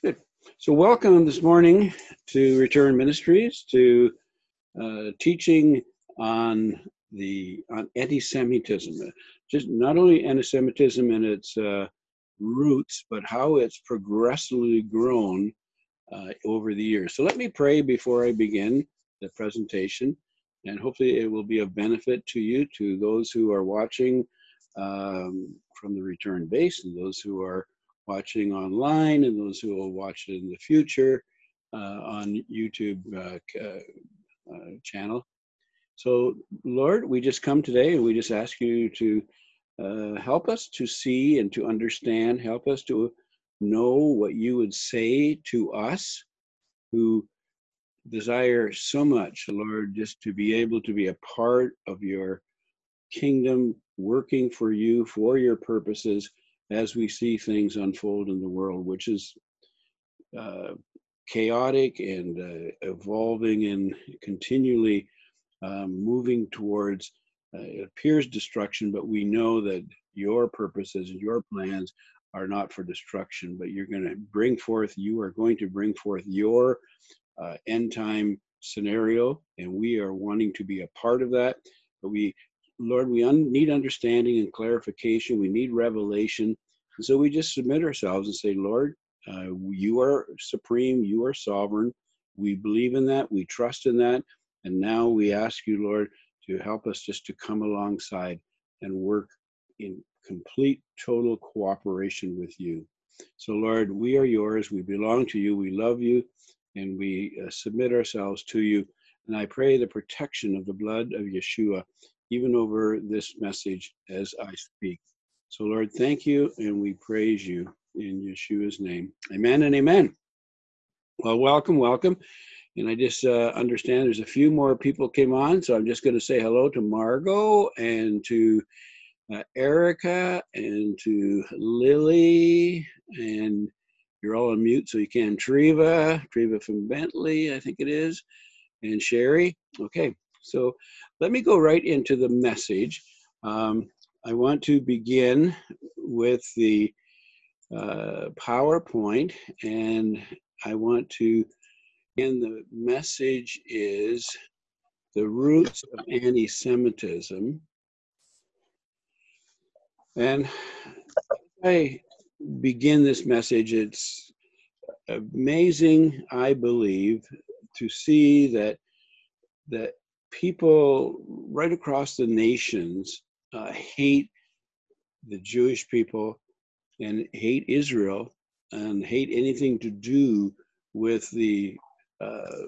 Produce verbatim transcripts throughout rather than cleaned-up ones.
Good. So welcome this morning to Return Ministries, to uh, teaching on the on anti-Semitism. Just not only anti-Semitism and its uh, roots, but how it's progressively grown uh, over the years. So let me pray before I begin the presentation, and hopefully it will be of benefit to you, to those who are watching um, from the return base, and those who are watching online, and those who will watch it in the future uh, on YouTube uh, uh, uh, channel. So, Lord, we just come today and we just ask you to uh, help us to see and to understand, help us to know what you would say to us who desire so much, Lord, just to be able to be a part of your kingdom, working for you, for your purposes, as we see things unfold in the world, which is uh, chaotic and uh, evolving and continually um, moving towards, uh, it appears destruction, but we know that your purposes and your plans are not for destruction, but you're going to bring forth, you are going to bring forth your uh, end time scenario, and we are wanting to be a part of that. But we, Lord, we un- need understanding and clarification. We need revelation. And so we just submit ourselves and say, Lord, uh, you are supreme. You are sovereign. We believe in that. We trust in that. And now we ask you, Lord, to help us just to come alongside and work in complete, total cooperation with you. So, Lord, we are yours. We belong to you. We love you. And we uh, submit ourselves to you. And I pray the protection of the blood of Yeshua even over this message as I speak. So, Lord, thank you, and we praise you in Yeshua's name. Amen and amen. Well, welcome, welcome. And I just uh, understand there's a few more people came on, so I'm just going to say hello to Margot and to uh, Erica and to Lily, and you're all on mute, so you can. Treva, Treva from Bentley, I think it is, and Sherry. Okay, so let me go right into the message. Um, I want to begin with the uh, PowerPoint, and I want to, and the message is the roots of anti-Semitism. And I begin this message, it's amazing, I believe, to see that that people right across the nations uh, hate the Jewish people and hate Israel and hate anything to do with the uh,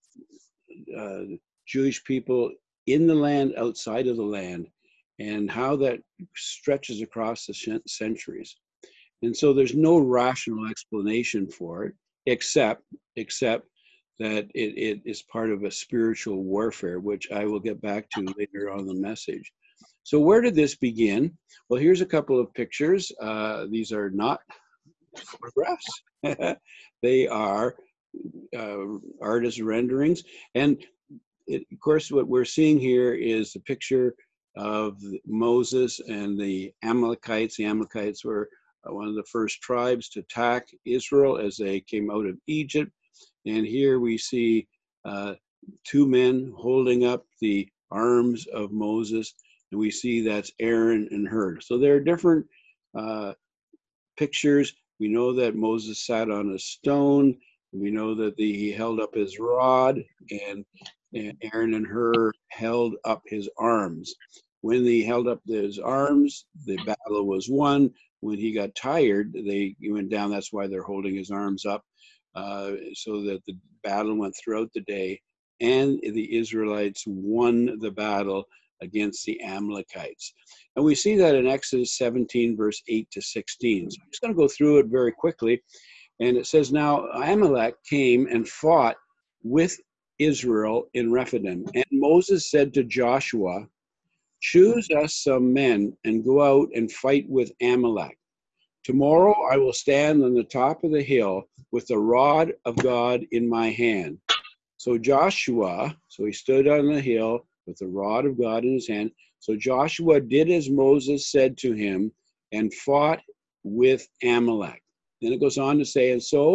uh, Jewish people in the land, outside of the land, and how that stretches across the centuries. And so there's no rational explanation for it, except except that it, it is part of a spiritual warfare, which I will get back to later on in the message. So where did this begin? Well, here's a couple of pictures. Uh, these are not photographs. They are uh, artist renderings. And it, of course, what we're seeing here is the picture of Moses and the Amalekites. The Amalekites were one of the first tribes to attack Israel as they came out of Egypt. And here we see uh, two men holding up the arms of Moses, and we see that's Aaron and Hur. So there are different uh, pictures. We know that Moses sat on a stone. We know that the, he held up his rod, and, and Aaron and Hur held up his arms. When he held up his arms, the battle was won. When he got tired, they went down. That's why they're holding his arms up, uh, so that the battle went throughout the day, and the Israelites won the battle against the Amalekites. And we see that in Exodus seventeen, verse eight to sixteen. So I'm just going to go through it very quickly. And it says, now Amalek came and fought with Israel in Rephidim. And Moses said to Joshua, choose us some men and go out and fight with Amalek. Tomorrow I will stand on the top of the hill with the rod of God in my hand. So Joshua, so he stood on the hill with the rod of God in his hand. So Joshua did as Moses said to him and fought with Amalek. Then it goes on to say, and so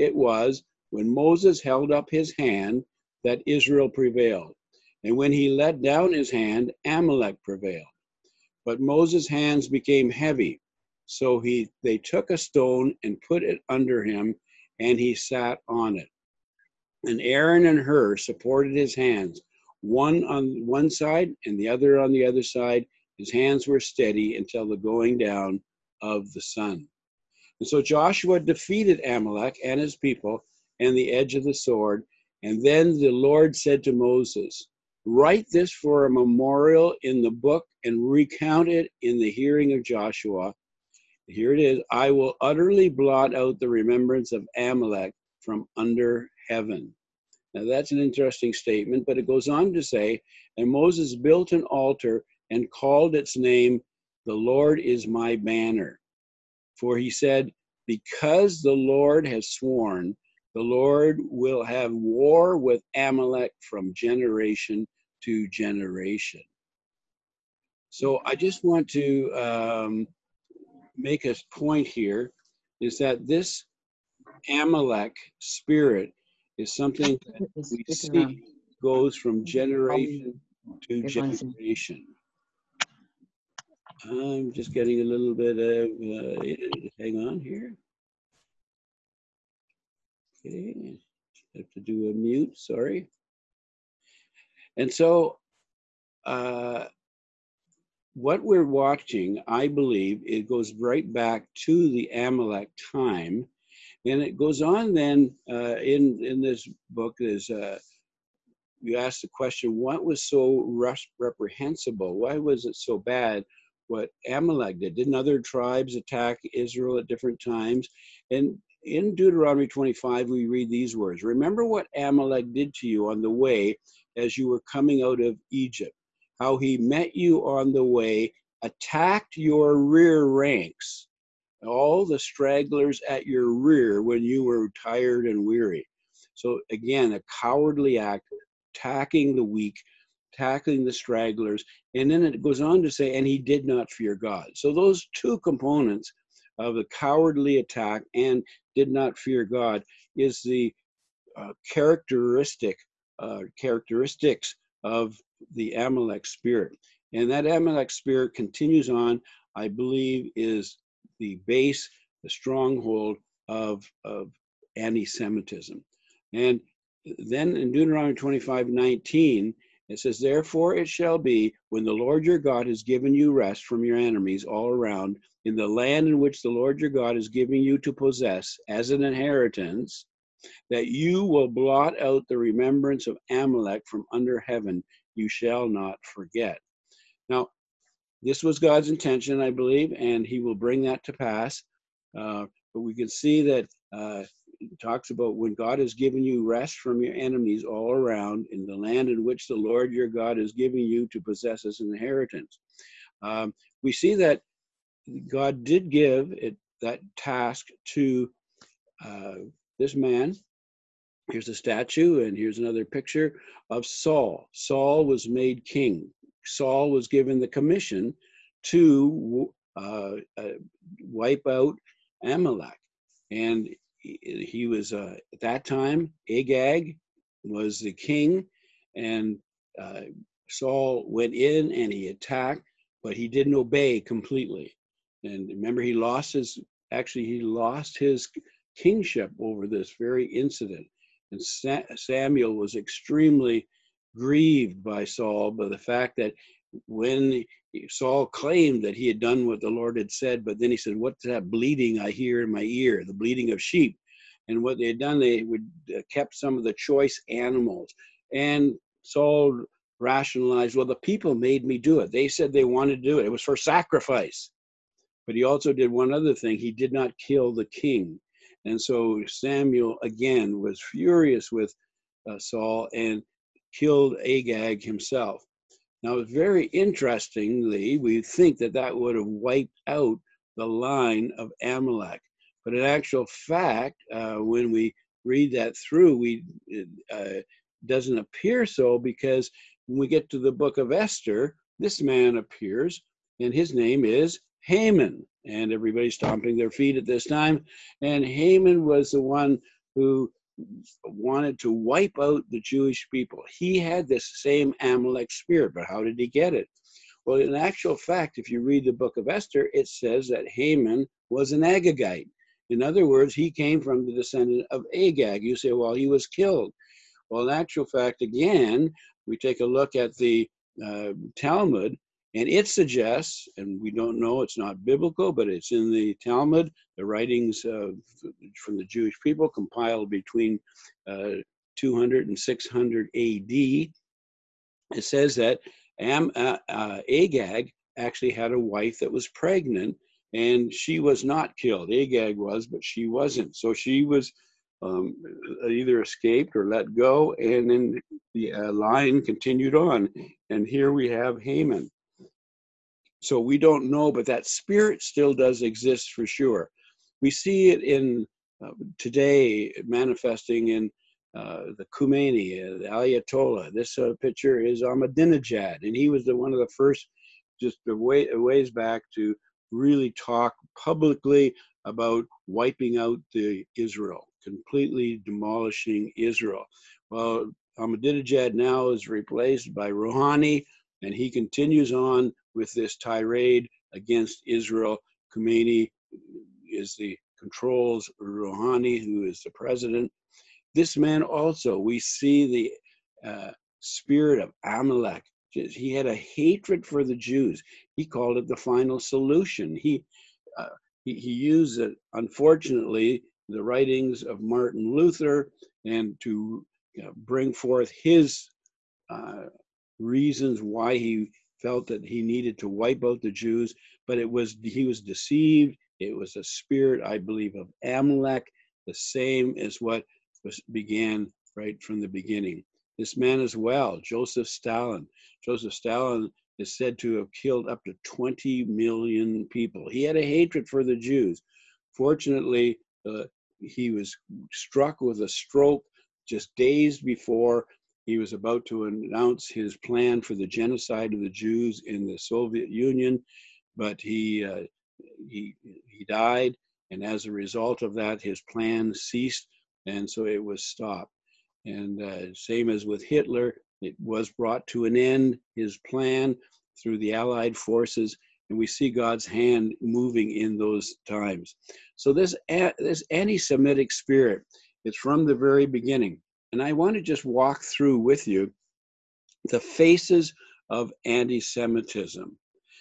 it was when Moses held up his hand that Israel prevailed. And when he let down his hand, Amalek prevailed. But Moses' hands became heavy. So he they took a stone and put it under him, and he sat on it. And Aaron and Hur supported his hands, one on one side and the other on the other side. His hands were steady until the going down of the sun. And so Joshua defeated Amalek and his people and the edge of the sword. And then the Lord said to Moses, write this for a memorial in the book and recount it in the hearing of Joshua. Here it is. I will utterly blot out the remembrance of Amalek from under heaven. Now that's an interesting statement, but it goes on to say, and Moses built an altar and called its name, the Lord is my banner. For he said, because the Lord has sworn, the Lord will have war with Amalek from generation to generation. So I just want to um, make a point here, is that this Amalek spirit is something that we see goes from generation to generation. I'm just getting a little bit of, uh, hang on here. Okay, have to do a mute, sorry. And so uh, what we're watching, I believe, it goes right back to the Amalek time. And it goes on then uh, in, in this book, is uh, you ask the question, what was so reprehensible? Why was it so bad what Amalek did? Didn't other tribes attack Israel at different times? And in Deuteronomy twenty-five, we read these words, remember what Amalek did to you on the way as you were coming out of Egypt, how he met you on the way, attacked your rear ranks, all the stragglers at your rear when you were tired and weary. So again, a cowardly act, attacking the weak, attacking the stragglers. And then it goes on to say, and he did not fear God. So those two components of the cowardly attack and did not fear God is the uh, characteristic uh, characteristics of the Amalek spirit. And that Amalek spirit continues on, I believe, is the base, the stronghold of, of anti-Semitism. And then in Deuteronomy twenty-five nineteen, it says, therefore it shall be when the Lord your God has given you rest from your enemies all around in the land in which the Lord your God is giving you to possess as an inheritance, that you will blot out the remembrance of Amalek from under heaven. You shall not forget. Now, this was God's intention, I believe, and he will bring that to pass. Uh, but we can see that uh, it talks about when God has given you rest from your enemies all around in the land in which the Lord your God is giving you to possess as an inheritance. Um, we see that God did give it that task to uh, this man. Here's a statue, and here's another picture of Saul. Saul was made king. Saul was given the commission to uh, uh, wipe out Amalek. And he, he was, uh, at that time, Agag was the king, and uh, Saul went in and he attacked, but he didn't obey completely. And remember, he lost his, actually, he lost his kingship over this very incident. And Sa- Samuel was extremely grieved by Saul by the fact that when Saul claimed that he had done what the Lord had said, but then he said, what's that bleating I hear in my ear? The bleating of sheep. And what they had done, they would uh, kept some of the choice animals. And Saul rationalized, well, the people made me do it. They said they wanted to do it. It was for sacrifice. But he also did one other thing. He did not kill the king. And so Samuel, again, was furious with uh, Saul and killed Agag himself. Now, very interestingly, we think that that would have wiped out the line of Amalek. But in actual fact, uh, when we read that through, we it uh, doesn't appear so, because when we get to the book of Esther, this man appears, and his name is Haman. And everybody's stomping their feet at this time. And Haman was the one who wanted to wipe out the Jewish people. He had this same Amalek spirit, but how did he get it? Well, in actual fact, if you read the book of Esther, it says that Haman was an Agagite. In other words, he came from the descendant of Agag. You say, well, he was killed. Well, in actual fact, again, we take a look at the uh, Talmud, and it suggests, and we don't know, it's not biblical, but it's in the Talmud, the writings uh, from the Jewish people compiled between uh, two hundred and six hundred A D. It says that Am, uh, uh, Agag actually had a wife that was pregnant, and she was not killed. Agag was, but she wasn't. So she was um, either escaped or let go, and then the uh, line continued on. And here we have Haman. So we don't know, but that spirit still does exist for sure. We see it in uh, today manifesting in uh, the Khomeini, uh, the Ayatollah. This uh, picture is Ahmadinejad, and he was the, one of the first, just a, way, a ways back, to really talk publicly about wiping out the Israel, completely demolishing Israel. Well, Ahmadinejad now is replaced by Rouhani, and he continues on with this tirade against Israel. Khomeini is the controls Rouhani, who is the president. This man also, we see the uh, spirit of Amalek. He had a hatred for the Jews. He called it the final solution. He uh, he, he used, it, unfortunately, the writings of Martin Luther, and to you know, bring forth his uh, reasons why he felt that he needed to wipe out the Jews, but it was, he was deceived. It was a spirit, I believe, of Amalek, the same as what was began right from the beginning. This man as well, Joseph Stalin. Joseph Stalin is said to have killed up to twenty million people. He had a hatred for the Jews. Fortunately, uh, he was struck with a stroke just days before he was about to announce his plan for the genocide of the Jews in the Soviet Union, but he uh, he he died, and as a result of that, his plan ceased, and so it was stopped. And uh, same as with Hitler, it was brought to an end, his plan, through the Allied forces, and we see God's hand moving in those times. So this this anti-Semitic spirit, it's from the very beginning. And I want to just walk through with you the faces of anti-Semitism.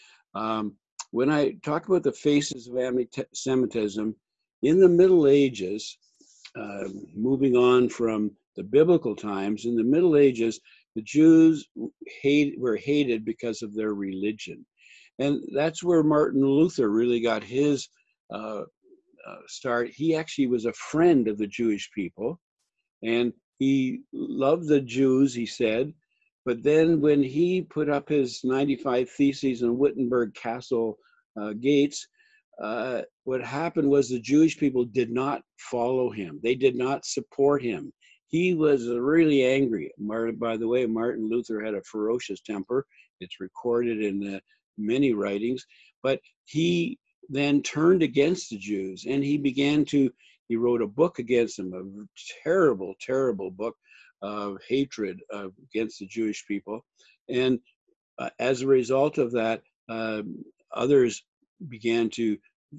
Um, when I talk about the faces of anti-Semitism, in the Middle Ages, uh, moving on from the biblical times, in the Middle Ages, the Jews hate, were hated because of their religion. And that's where Martin Luther really got his uh, uh, start. He actually was a friend of the Jewish people, and he loved the Jews, he said. But then when he put up his ninety-five Theses on Wittenberg Castle uh, gates, uh, what happened was the Jewish people did not follow him. They did not support him. He was really angry. Martin, by the way, Martin Luther had a ferocious temper. It's recorded in uh, many writings. But he then turned against the Jews, and he began to, he wrote a book against them, a terrible, terrible book of hatred uh, against the Jewish people. And uh, as a result of that, uh, others began to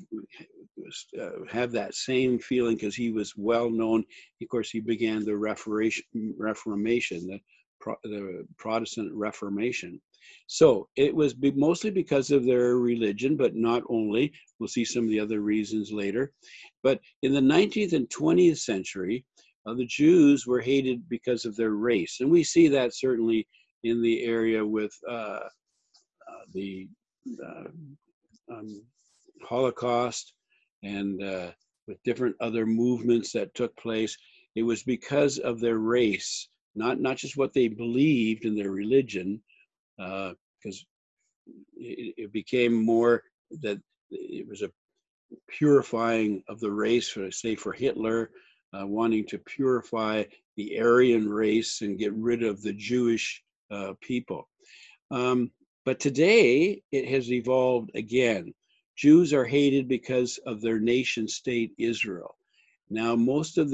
uh, have that same feeling, because he was well known. Of course, he began the Reformation, Reformation the, Pro, the Protestant Reformation. So it was be mostly because of their religion, but not only. We'll see some of the other reasons later. But in the nineteenth and twentieth century, uh, the Jews were hated because of their race. And we see that certainly in the area with uh, uh, the uh, um, Holocaust, and uh, with different other movements that took place. It was because of their race, not, not just what they believed in their religion, because uh, it, it became more that it was a purifying of the race, for, say, for Hitler, uh, wanting to purify the Aryan race and get rid of the Jewish uh, people. Um, but today, it has evolved again. Jews are hated because of their nation state, Israel. Now, most of the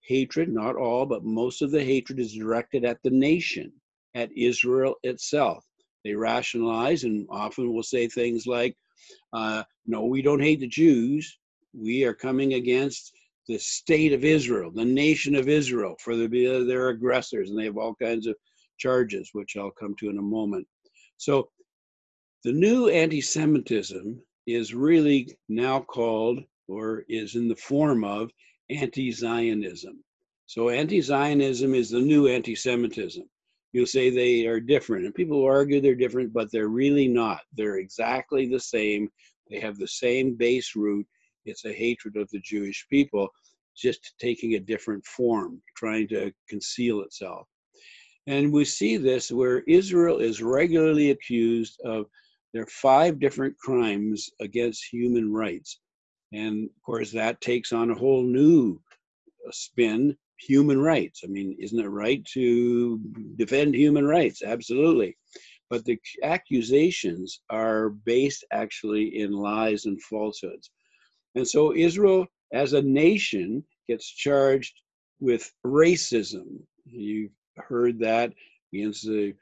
hatred, not all, but most of the hatred is directed at the nation, at Israel itself. They rationalize and often will say things like, uh, no, we don't hate the Jews. We are coming against the state of Israel, the nation of Israel, for the, their aggressors, and they have all kinds of charges, which I'll come to in a moment. So the new anti-Semitism is really now called, or is in the form of, anti-Zionism. So anti-Zionism is the new anti-Semitism. You'll say they are different, and people argue they're different, but they're really not. They're exactly the same. They have the same base root. It's a hatred of the Jewish people, just taking a different form, trying to conceal itself. And we see this where Israel is regularly accused of, there are five different crimes against human rights. And of course, that takes on a whole new spin, human rights. I mean, isn't it right to defend human rights? Absolutely. But the accusations are based actually in lies and falsehoods. And so Israel as a nation gets charged with racism. You've heard that against the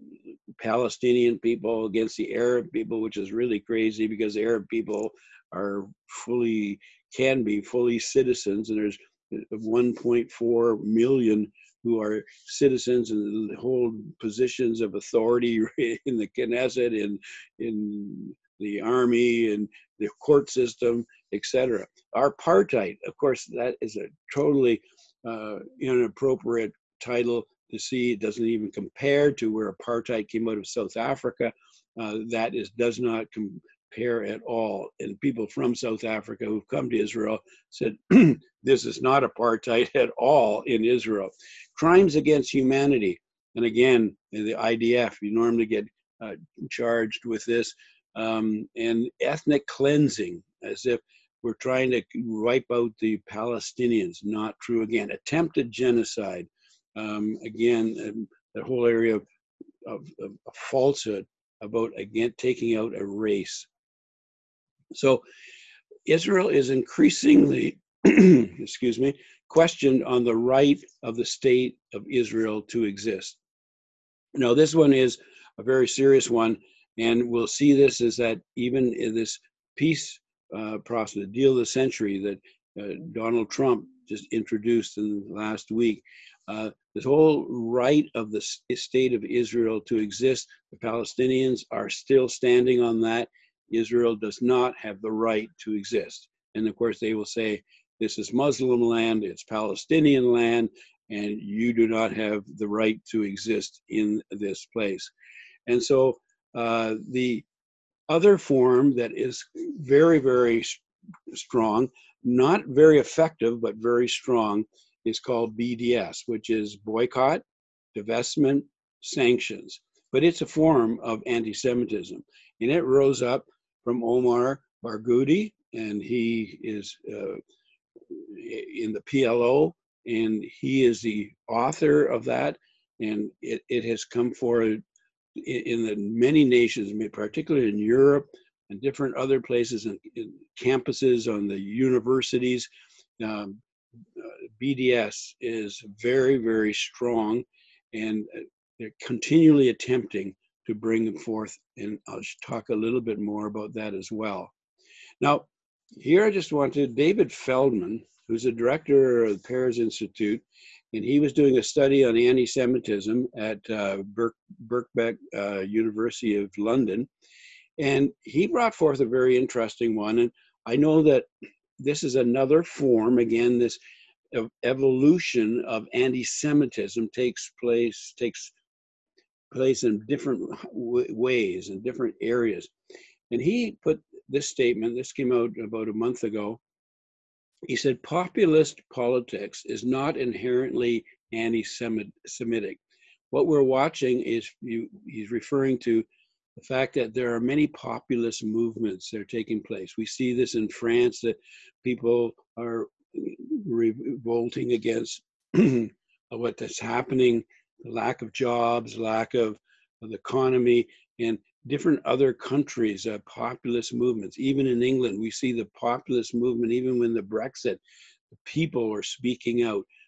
Palestinian people, against the Arab people, which is really crazy because Arab people are fully, can be fully citizens, and there's one point four million who are citizens and hold positions of authority in the Knesset, in, in the army, and the court system, et cetera. Apartheid, of course, that is a totally uh, inappropriate title to see. It doesn't even compare to where apartheid came out of South Africa. Uh, that is does not compare at all. And people from South Africa who've come to Israel said, this is not apartheid at all in Israel. Crimes against humanity. And again, in the I D F, you normally get uh, charged with this. Um, and ethnic cleansing, as if we're trying to wipe out the Palestinians. Not true again. Attempted genocide. Um, again, um, the whole area of, of, of falsehood about, again, taking out a race. So Israel is increasingly, excuse me, questioned on the right of the state of Israel to exist. Now, this one is a very serious one, and we'll see this is that even in this peace uh, process, the deal of the century that uh, Donald Trump just introduced in the last week, uh, this whole right of the state of Israel to exist, the Palestinians are still standing on that. Israel does not have the right to exist. And of course, they will say, this is Muslim land, it's Palestinian land, and you do not have the right to exist in this place. And so uh, the other form that is very, very strong, not very effective, but very strong, is called B D S, which is boycott, divestment, sanctions. But it's a form of anti-Semitism. And it rose up from Omar Barghouti, and he is uh, in the P L O, and he is the author of that. And it, it has come forward in the many nations, particularly in Europe and different other places, and campuses on the universities. Um, uh, B D S is very, very strong, and they're continually attempting to bring them forth. And I'll talk a little bit more about that as well. Now, here I just want to, David Feldman, who's a director of the Peres Institute, and he was doing a study on anti-Semitism at uh, Birk, Birkbeck uh, University of London. And he brought forth a very interesting one. And I know that this is another form, again, this evolution of anti-Semitism takes place, takes place in different ways, in different areas. And he put this statement, this came out about a month ago. He said, populist politics is not inherently anti-Semitic. What we're watching is, you, he's referring to the fact that there are many populist movements that are taking place. We see this in France, that people are revolting against what is happening, the lack of jobs, lack of, of the economy, and different other countries, uh, populist movements. Even in England, we see the populist movement, even when the Brexit, the people are speaking out.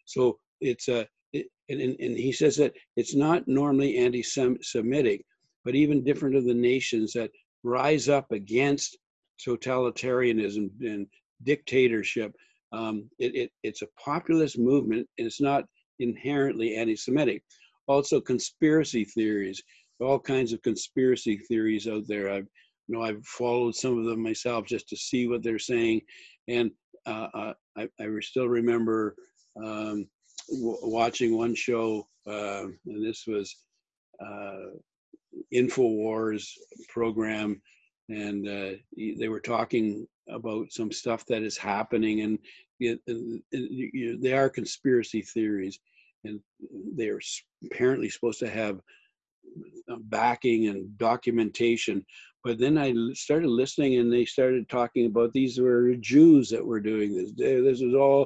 So it's a, it, and, and he says that it's not normally anti-Semitic, but even different of the nations that rise up against totalitarianism and dictatorship. Um, it, it, it's a populist movement, and it's not inherently anti-Semitic. Also, conspiracy theories, all kinds of conspiracy theories out there. I've, you know, I've followed some of them myself just to see what they're saying, and uh, uh, I, I still remember um, w- watching one show, uh, and this was uh, InfoWars program, and uh, they were talking about some stuff that is happening, and it, it, it, they are conspiracy theories, and they are apparently supposed to have backing and documentation. But then I started listening, and they started talking about these were Jews that were doing this. This was all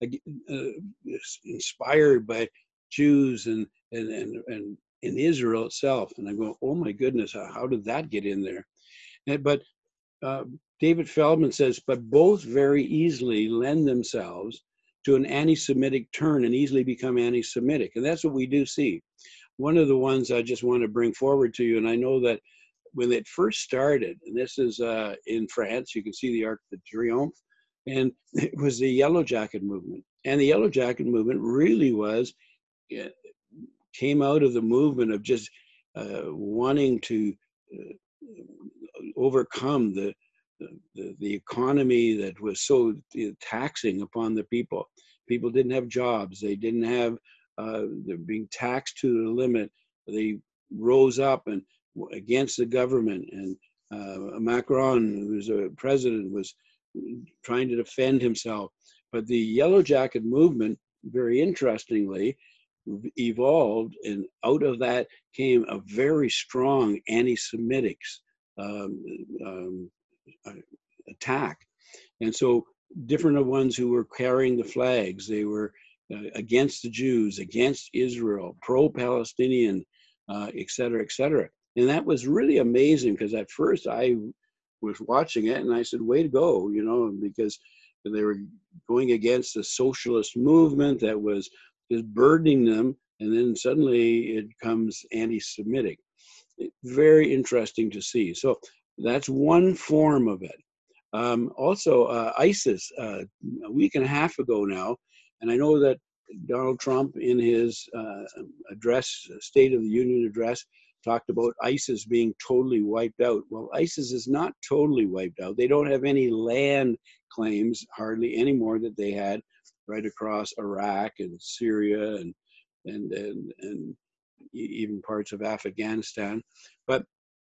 uh, inspired by Jews and and and and in Israel itself. And I go, oh my goodness, how, how did that get in there? And, but uh, David Feldman says, but both very easily lend themselves to an anti-Semitic turn and easily become anti-Semitic. And that's what we do see. One of the ones I just want to bring forward to you, and I know that when it first started, and this is uh, in France, you can see the Arc de Triomphe, and it was the Yellow Jacket movement. And the Yellow Jacket movement really was, it came out of the movement of just uh, wanting to uh, overcome the, the, the economy that was so taxing upon the people. People didn't have jobs. They didn't have, uh, they're being taxed to the limit. They rose up and against the government, and uh, Macron, who was a president, was trying to defend himself. But the Yellow Jacket movement, very interestingly, evolved, and out of that came a very strong anti-Semitic um, um, attack. And so different of ones who were carrying the flags, they were uh, against the Jews, against Israel, pro-Palestinian, uh, et cetera, et cetera. And that was really amazing, because at first I was watching it and I said, way to go, you know, because they were going against the socialist movement that was just burdening them. And then suddenly it becomes anti-Semitic. Very interesting to see. So that's one form of it. Um, also, uh, ISIS, uh, a week and a half ago now, and I know that Donald Trump in his uh, address, State of the Union address, talked about ISIS being totally wiped out. Well, ISIS is not totally wiped out. They don't have any land claims, hardly any more that they had right across Iraq and Syria and and and, and even parts of Afghanistan. But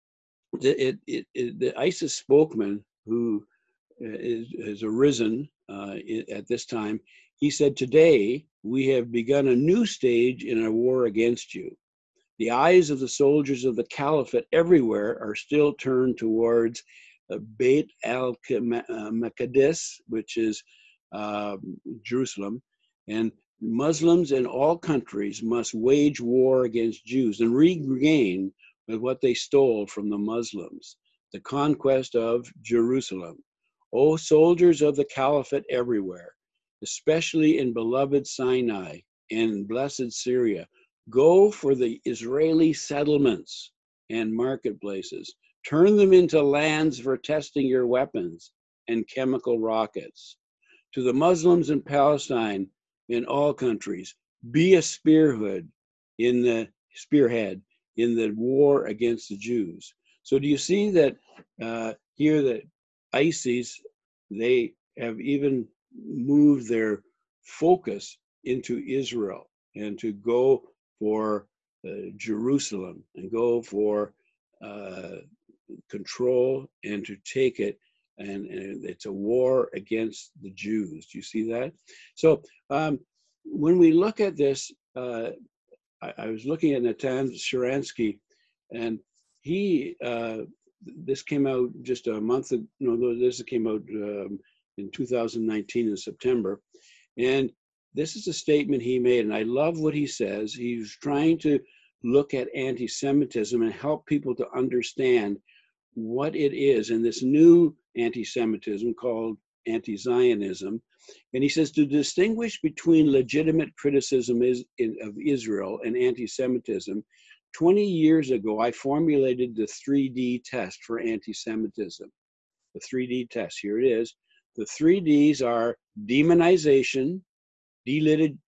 it, it, it, the ISIS spokesman, who is, has arisen uh, at this time, he said, today we have begun a new stage in a war against you. The eyes of the soldiers of the caliphate everywhere are still turned towards uh, Beit al-Maqdis, which is uh, Jerusalem, and Muslims in all countries must wage war against Jews and regain with what they stole from the Muslims, the conquest of Jerusalem. O soldiers of the caliphate everywhere, especially in beloved Sinai and blessed Syria, go for the Israeli settlements and marketplaces. Turn them into lands for testing your weapons and chemical rockets. To the Muslims in Palestine, in all countries, be a spearhead in the spearhead in the war against the Jews. So do you see that uh, here that ISIS, they have even moved their focus into Israel and to go for uh, Jerusalem and go for uh, control and to take it. And, and it's a war against the Jews. Do you see that? So um, when we look at this, uh, I, I was looking at Natan Sharansky, and he, uh, this came out just a month ago, no, this came out um, in two thousand nineteen in September. And this is a statement he made, and I love what he says. He's trying to look at anti-Semitism and help people to understand what it is. And this new anti-Semitism called anti-Zionism, And he says, to distinguish between legitimate criticism is, in, of Israel and anti-Semitism, twenty years ago, I formulated the three D test for anti-Semitism. The three D test, here it is. The three Ds are demonization, delegit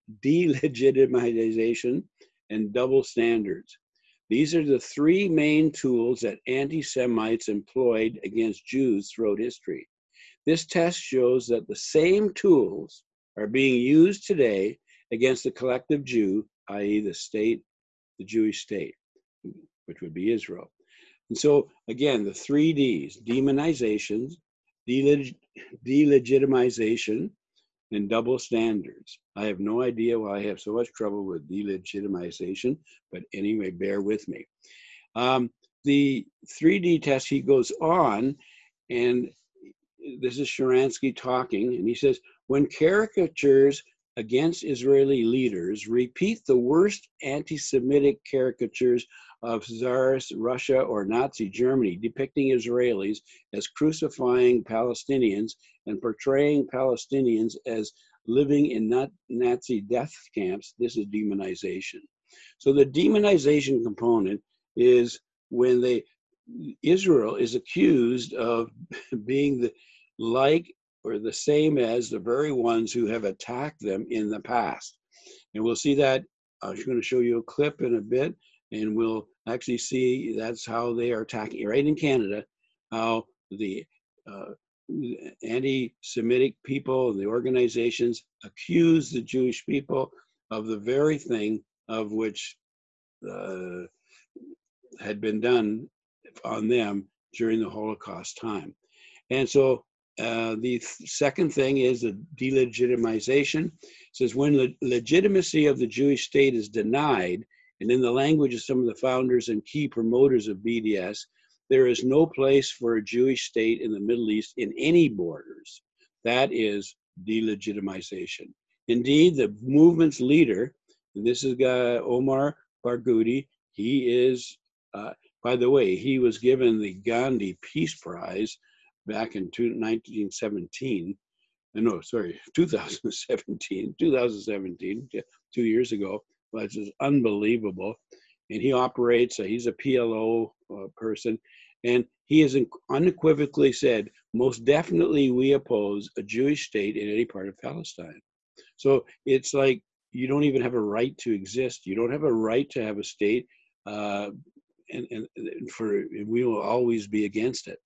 delegitimization, and double standards. These are the three main tools that anti-Semites employed against Jews throughout history. This test shows that the same tools are being used today against the collective Jew, that is the state, the Jewish state, which would be Israel. And so, again, the three Ds, demonizations, deleg delegitimization, and double standards. I have no idea why I have so much trouble with delegitimization, but anyway, bear with me. Um, the three D test, he goes on, and this is Sharansky talking, and he says, when caricatures against Israeli leaders repeat the worst anti-Semitic caricatures of Tsarist Russia or Nazi Germany, depicting Israelis as crucifying Palestinians and portraying Palestinians as living in Nazi death camps, this is demonization. So the demonization component is when they, Israel is accused of being the like or the same as the very ones who have attacked them in the past. And we'll see that. I'm going to show you a clip in a bit, and we'll actually see that's how they are attacking, right in Canada, how the uh, anti-Semitic people, the organizations accuse the Jewish people of the very thing of which uh, had been done on them during the Holocaust time. And so uh, the th second thing is the delegitimization. It says when the legitimacy of the Jewish state is denied, and in the language of some of the founders and key promoters of B D S, there is no place for a Jewish state in the Middle East in any borders. That is delegitimization. Indeed, the movement's leader, and this is uh, Omar Barghouti, he is, uh, by the way, he was given the Gandhi Peace Prize back in nineteen seventeen. No, sorry, two thousand seventeen, two thousand seventeen, two years ago, which is unbelievable. And he operates, uh, he's a P L O uh, person, and he has unequivocally said, most definitely we oppose a Jewish state in any part of Palestine. So it's like, you don't even have a right to exist. You don't have a right to have a state, uh, and, and for we will always be against it.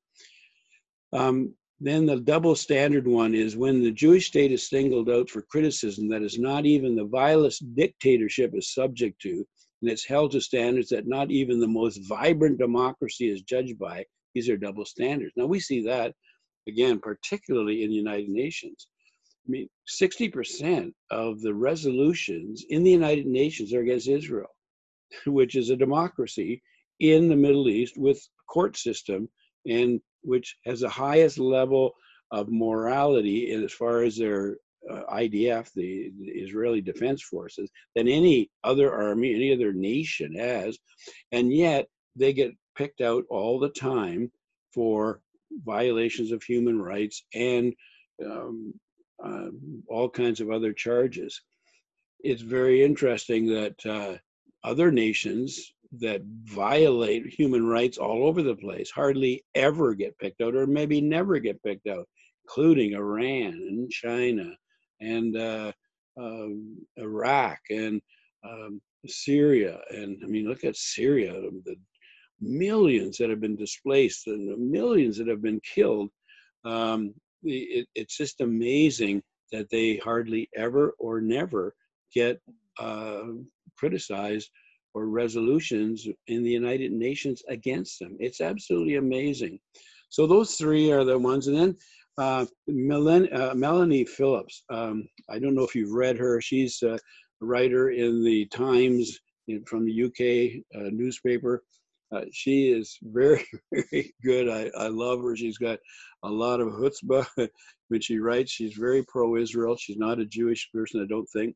Um, then the double standard one is when the Jewish state is singled out for criticism that is not even the vilest dictatorship is subject to, and it's held to standards that not even the most vibrant democracy is judged by. These are double standards. Now we see that, again, particularly in the United Nations. I mean, sixty percent of the resolutions in the United Nations are against Israel, which is a democracy in the Middle East with court system, and which has the highest level of morality as far as their uh, I D F, the, the Israeli Defense Forces, than any other army, any other nation has. And yet they get picked out all the time for violations of human rights and um, uh, all kinds of other charges. It's very interesting that uh, other nations that violate human rights all over the place hardly ever get picked out, or maybe never get picked out, including Iran and China and uh, uh, Iraq and um, Syria. And I mean, look at Syria, the millions that have been displaced and the millions that have been killed. Um, it, it's just amazing that they hardly ever or never get uh, criticized or resolutions in the United Nations against them. It's absolutely amazing. So those three are the ones. And then uh, Melen uh, Melanie Phillips, um, I don't know if you've read her. She's a writer in the Times in, from the U K uh, newspaper. Uh, she is very, very good. I, I love her. She's got a lot of chutzpah when she writes. She's very pro-Israel. She's not a Jewish person, I don't think.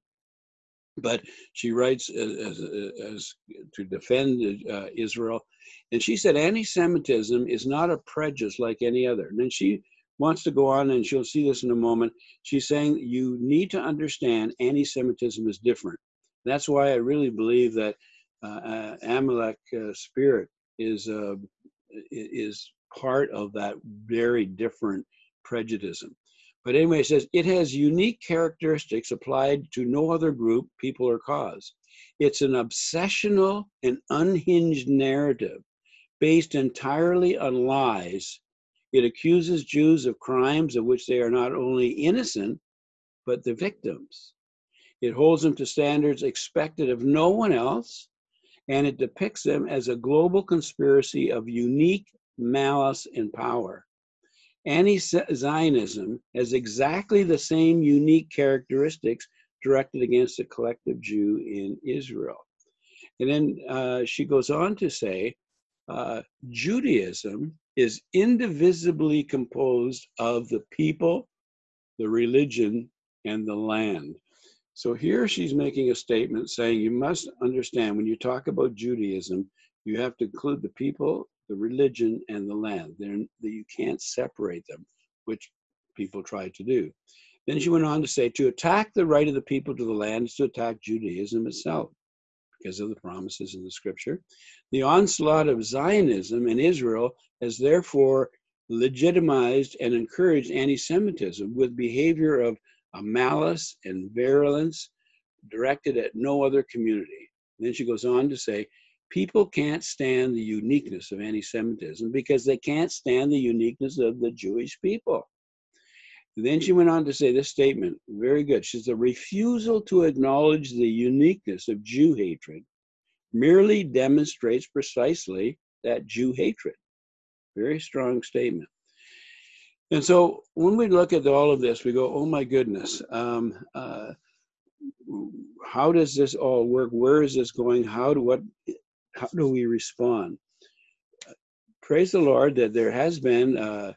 But she writes as, as, as to defend uh, Israel. And she said anti-Semitism is not a prejudice like any other. And then she wants to go on, and she'll see this in a moment. She's saying you need to understand anti-Semitism is different. That's why I really believe that uh, uh, Amalek uh, spirit is uh, is part of that very different prejudice. But anyway, it says it has unique characteristics applied to no other group, people, or cause. It's an obsessional and unhinged narrative based entirely on lies. It accuses Jews of crimes of which they are not only innocent, but the victims. It holds them to standards expected of no one else, and it depicts them as a global conspiracy of unique malice and power. Anti-Zionism has exactly the same unique characteristics directed against the collective Jew in Israel. And then uh, she goes on to say, uh, Judaism is indivisibly composed of the people, the religion, and the land. So here she's making a statement saying you must understand when you talk about Judaism, you have to include the people, the religion, and the land. They're, you can't separate them, which people try to do. Then she went on to say, to attack the right of the people to the land is to attack Judaism itself because of the promises in the scripture. The onslaught of Zionism in Israel has therefore legitimized and encouraged anti-Semitism with behavior of a malice and virulence directed at no other community. And then she goes on to say, people can't stand the uniqueness of anti-Semitism because they can't stand the uniqueness of the Jewish people. And then she went on to say this statement, very good. She's the refusal to acknowledge the uniqueness of Jew hatred merely demonstrates precisely that Jew hatred. Very strong statement. And so when we look at all of this, we go, oh my goodness, um, uh, how does this all work? Where is this going? How do what? How do we respond? Praise the Lord that there has been a,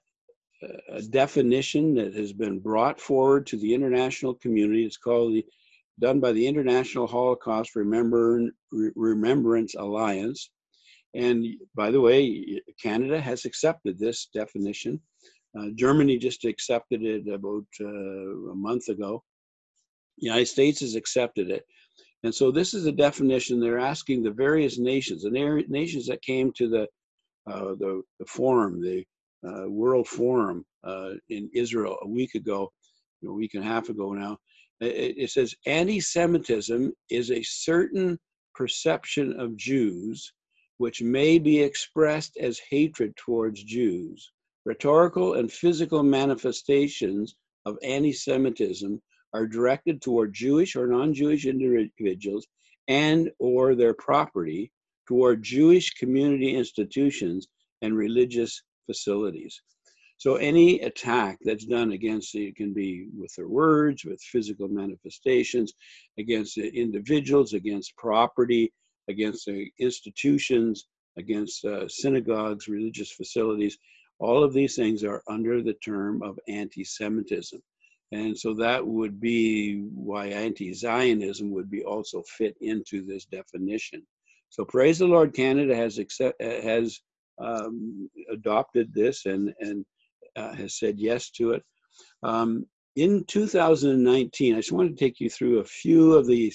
a definition that has been brought forward to the international community. It's called the, done by the International Holocaust Remember, Remembrance Alliance. And by the way, Canada has accepted this definition. Uh, Germany just accepted it about uh, a month ago. The United States has accepted it. And so this is a definition they're asking the various nations, the na nations that came to the, uh, the, the forum, the uh, World Forum uh, in Israel a week ago, a week and a half ago now. It, it says anti-Semitism is a certain perception of Jews which may be expressed as hatred towards Jews. Rhetorical and physical manifestations of anti-Semitism are directed toward Jewish or non-Jewish individuals and or their property, toward Jewish community institutions and religious facilities. So any attack that's done against it can be with their words, with physical manifestations, against the individuals, against property, against the institutions, against uh, synagogues, religious facilities. All of these things are under the term of anti-Semitism. And so that would be why anti-Zionism would be also fit into this definition. So praise the Lord, Canada has accept, has um, adopted this and, and uh, has said yes to it. Um, in two thousand nineteen, I just want to take you through a few of the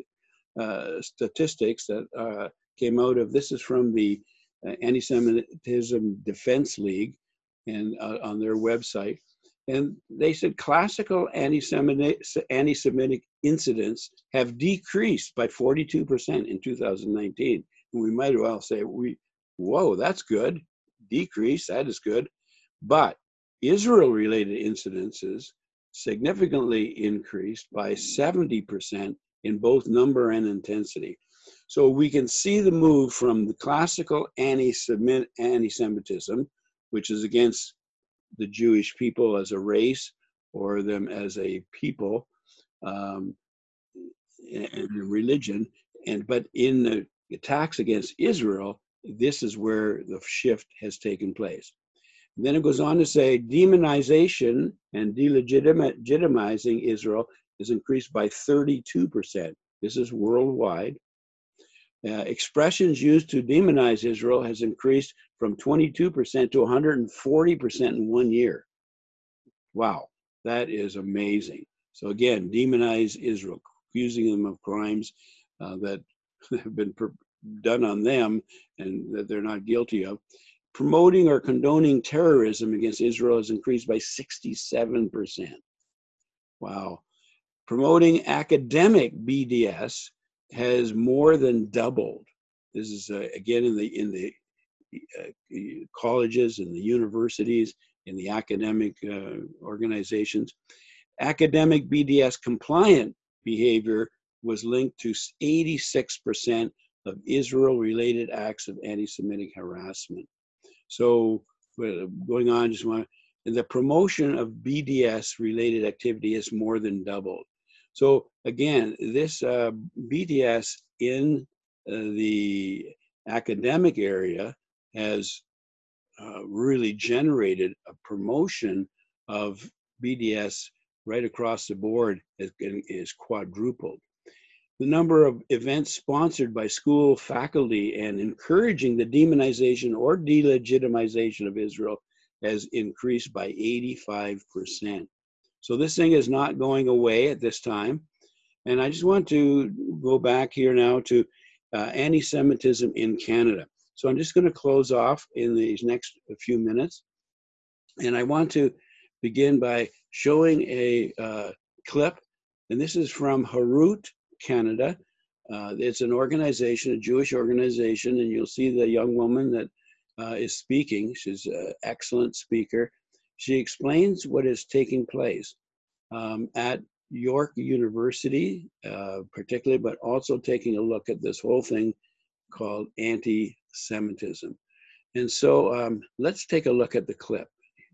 uh, statistics that uh, came out of, this is from the uh, Anti-Semitism Defense League and uh, on their website. And they said classical anti-Semitic, anti-Semitic incidents have decreased by forty-two percent in two thousand nineteen. And we might well say, we, whoa, that's good. Decrease, that is good. But Israel-related incidences significantly increased by seventy percent in both number and intensity. So we can see the move from the classical anti-Semitism, which is against the Jewish people as a race or them as a people um, and religion, and but in the attacks against Israel, this is where the shift has taken place. And then it goes on to say demonization and delegitimizing Israel is increased by thirty-two percent. This is worldwide. Uh, expressions used to demonize Israel has increased from twenty-two percent to one hundred forty percent in one year. Wow, that is amazing. So again, demonize Israel, accusing them of crimes uh, that have been done on them and that they're not guilty of. Promoting or condoning terrorism against Israel has increased by sixty-seven percent. Wow. Promoting academic B D S has more than doubled. This is uh, again in the in the uh, colleges and the universities, in the academic uh, organizations. Academic B D S compliant behavior was linked to eighty-six percent of Israel-related acts of anti-Semitic harassment. So going on, just want the promotion of B D S-related activity has more than doubled. So again, this uh, B D S in uh, the academic area has uh, really generated a promotion of B D S right across the board. Is, is quadrupled. The number of events sponsored by school faculty and encouraging the demonization or delegitimization of Israel has increased by eighty-five percent. So this thing is not going away at this time. And I just want to go back here now to uh, anti-Semitism in Canada. So I'm just going to close off in these next few minutes. And I want to begin by showing a uh, clip. And this is from Herut, Canada. Uh, it's an organization, a Jewish organization, and you'll see the young woman that uh, is speaking. She's an excellent speaker. She explains what is taking place um, at York University, uh, particularly, but also taking a look at this whole thing called anti-Semitism. And so um, let's take a look at the clip.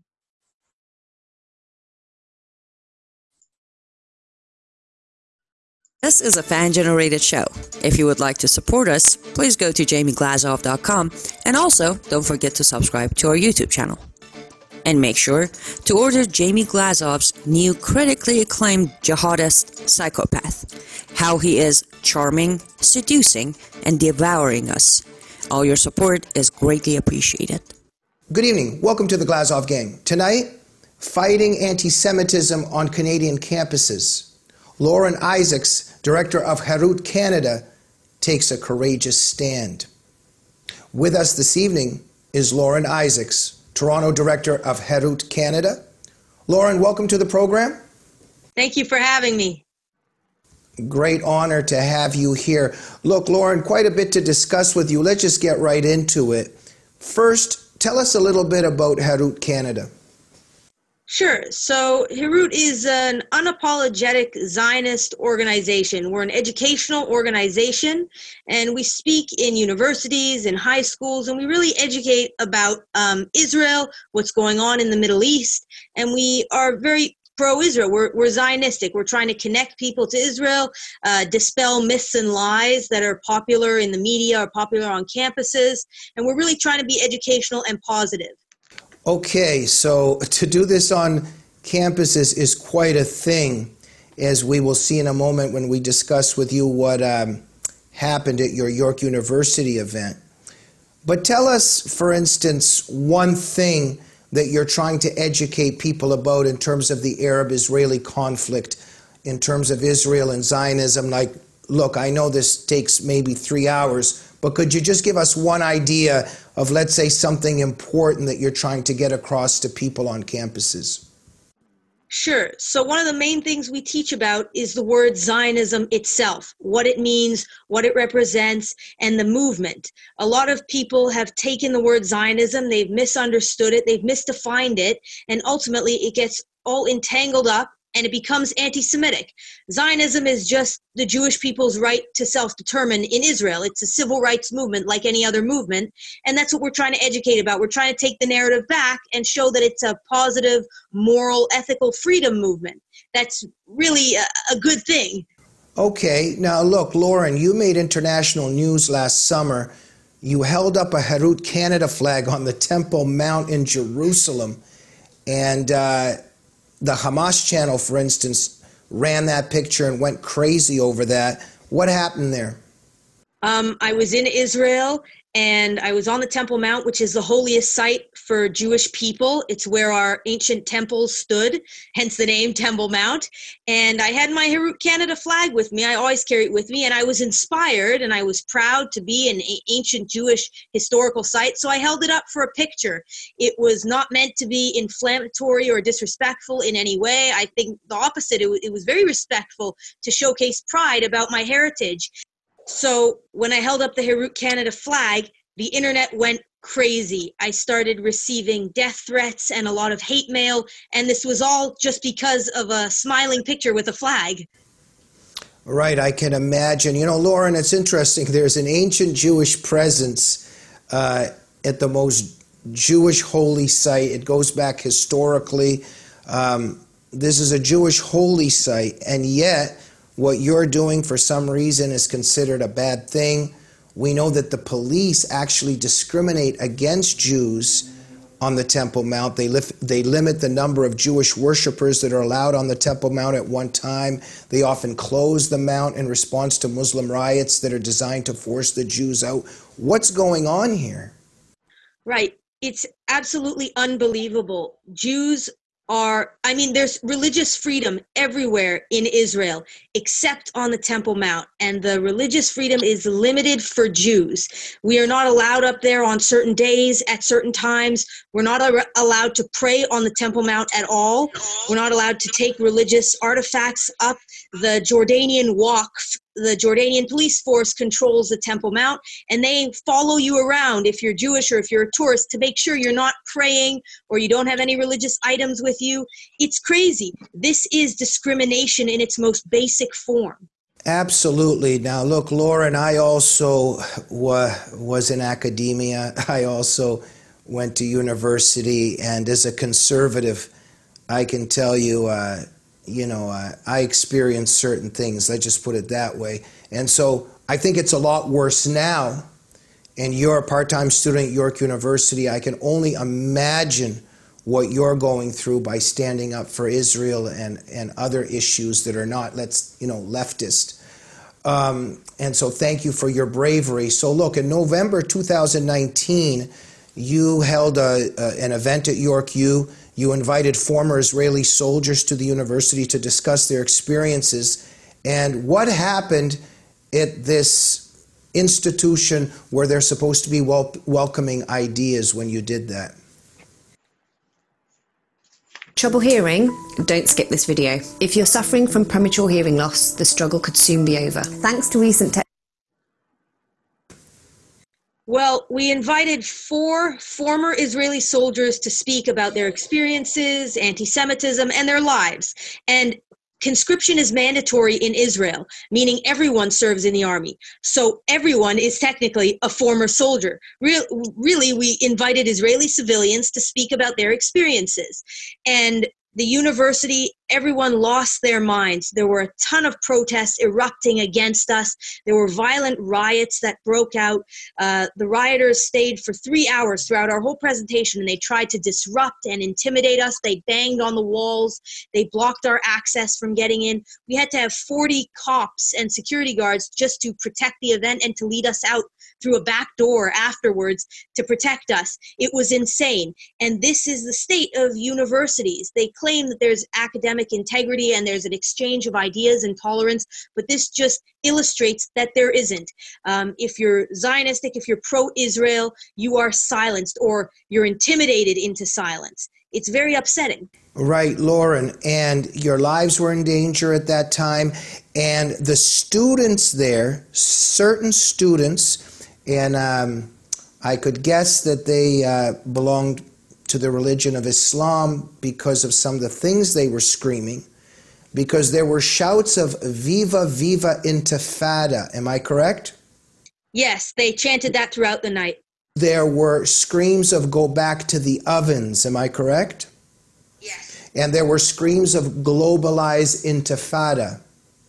This is a fan-generated show. If you would like to support us, please go to jamie glazov dot com, and also don't forget to subscribe to our YouTube channel. And make sure to order Jamie Glazov's new critically acclaimed jihadist Psychopath, how he is charming, seducing, and devouring us. All your support is greatly appreciated. Good evening. Welcome to the Glazov Gang. Tonight, fighting anti-Semitism on Canadian campuses. Lauren Isaacs, director of Herut Canada, takes a courageous stand. With us this evening is Lauren Isaacs, Toronto director of Herut Canada. Lauren, welcome to the program. Thank you for having me. Great honor to have you here. Look, Lauren, quite a bit to discuss with you. Let's just get right into it. First, tell us a little bit about Herut Canada. Sure. So Herut is an unapologetic Zionist organization. We're an educational organization, and we speak in universities and high schools, and we really educate about um, Israel, what's going on in the Middle East, and we are very pro-Israel. We're, we're Zionistic. We're trying to connect people to Israel, uh, dispel myths and lies that are popular in the media or popular on campuses, and we're really trying to be educational and positive. Okay, so to do this on campuses is quite a thing, as we will see in a moment when we discuss with you what um, happened at your York University event. But tell us, for instance, one thing that you're trying to educate people about in terms of the Arab-Israeli conflict, in terms of Israel and Zionism. Like, look, I know this takes maybe three hours, but could you just give us one idea of, let's say, something important that you're trying to get across to people on campuses? Sure. So one of the main things we teach about is the word Zionism itself, what it means, what it represents, and the movement. A lot of people have taken the word Zionism, they've misunderstood it, they've misdefined it, and ultimately it gets all entangled up and it becomes anti-Semitic. Zionism is just the Jewish people's right to self-determine in Israel. It's a civil rights movement like any other movement, and that's what we're trying to educate about. We're trying to take the narrative back and show that it's a positive, moral, ethical freedom movement. That's really a, a good thing. Okay, now look, Lauren, you made international news last summer. You held up a Herut Canada flag on the Temple Mount in Jerusalem, and uh, the Hamas channel, for instance, ran that picture and went crazy over that. What happened there? Um, I was in Israel, and I was on the Temple Mount, which is the holiest site for Jewish people. It's where our ancient temples stood, hence the name Temple Mount. And I had my Herut Canada flag with me. I always carry it with me, and I was inspired, and I was proud to be an a- ancient Jewish historical site, so I held it up for a picture. It was not meant to be inflammatory or disrespectful in any way. I think the opposite. It, w- it was very respectful to showcase pride about my heritage. So when I held up the Herut Canada flag, the internet went crazy. I started receiving death threats and a lot of hate mail, and this was all just because of a smiling picture with a flag. Right, I can imagine. You know, Lauren, it's interesting. There's an ancient Jewish presence uh, at the most Jewish holy site. It goes back historically. Um, this is a Jewish holy site, and yet what you're doing for some reason is considered a bad thing. We know that the police actually discriminate against Jews on the Temple Mount. They, lift, they limit the number of Jewish worshipers that are allowed on the Temple Mount at one time. They often close the mount in response to Muslim riots that are designed to force the Jews out. What's going on here? Right. It's absolutely unbelievable. Jews are, I mean, there's religious freedom everywhere in Israel, except on the Temple Mount. And the religious freedom is limited for Jews. We are not allowed up there on certain days, at certain times. We're not a- allowed to pray on the Temple Mount at all. We're not allowed to take religious artifacts up. The Jordanian Waqf, the Jordanian police force, controls the Temple Mount, and they follow you around if you're Jewish or if you're a tourist to make sure you're not praying or you don't have any religious items with you. It's crazy. This is discrimination in its most basic form. Absolutely. Now, look, Lauren, I also wa- was in academia. I also went to university, and as a conservative, I can tell you, uh, you know, uh, I experienced certain things. Let's just put it that way. And so I think it's a lot worse now. And you're a part-time student at York University. I can only imagine what you're going through by standing up for Israel and, and other issues that are not, let's, you know, leftist. Um, and so thank you for your bravery. So look, in November two thousand nineteen, you held a, a, an event at York U. You invited former Israeli soldiers to the university to discuss their experiences. And what happened at this institution where they're supposed to be wel- welcoming ideas when you did that? Trouble hearing? Don't skip this video. If you're suffering from premature hearing loss, the struggle could soon be over. Thanks to recent tech. Well, we invited four former Israeli soldiers to speak about their experiences, anti-Semitism, and their lives. And conscription is mandatory in Israel, meaning everyone serves in the army. So everyone is technically a former soldier. Real, really, we invited Israeli civilians to speak about their experiences. And the university, everyone lost their minds. There were a ton of protests erupting against us. There were violent riots that broke out. Uh, the rioters stayed for three hours throughout our whole presentation, and they tried to disrupt and intimidate us. They banged on the walls. They blocked our access from getting in. We had to have forty cops and security guards just to protect the event and to lead us out through a back door afterwards to protect us. It was insane. And this is the state of universities. They claim that there's academic integrity and there's an exchange of ideas and tolerance, but this just illustrates that there isn't. Um, if you're Zionistic, if you're pro-Israel, you are silenced or you're intimidated into silence. It's very upsetting. Right, Lauren, and your lives were in danger at that time, and the students there, certain students, and um, I could guess that they uh, belonged to the religion of Islam because of some of the things they were screaming, because there were shouts of "Viva, Viva Intifada." Am I correct? Yes, they chanted that throughout the night. There were screams of "Go back to the ovens." Am I correct? Yes. And there were screams of "Globalize Intifada."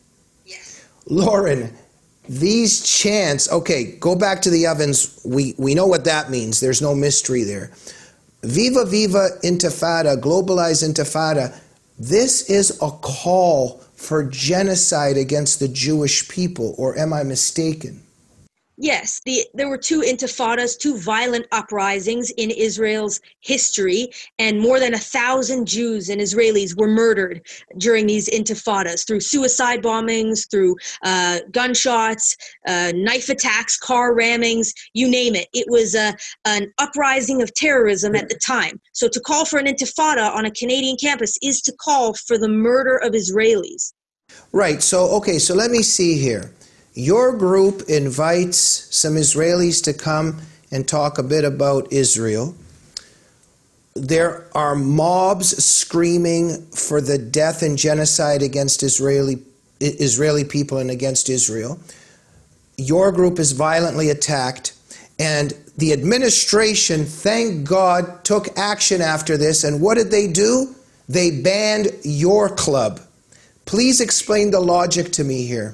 Yes. Lauren, these chants, okay, go back to the ovens. We, we know what that means. There's no mystery there. Viva, Viva Intifada, Globalize Intifada. This is a call for genocide against the Jewish people, or am I mistaken? Yes, the, there were two intifadas, two violent uprisings in Israel's history, and more than a thousand Jews and Israelis were murdered during these intifadas through suicide bombings, through uh, gunshots, uh, knife attacks, car rammings, you name it. It was a, an uprising of terrorism at the time. So to call for an intifada on a Canadian campus is to call for the murder of Israelis. Right. So, okay, so let me see here. Your group invites some Israelis to come and talk a bit about Israel. There are mobs screaming for the death and genocide against Israeli Israeli people and against Israel. Your group is violently attacked, and the administration, thank God, took action after this. And what did they do? They banned your club. Please explain the logic to me here.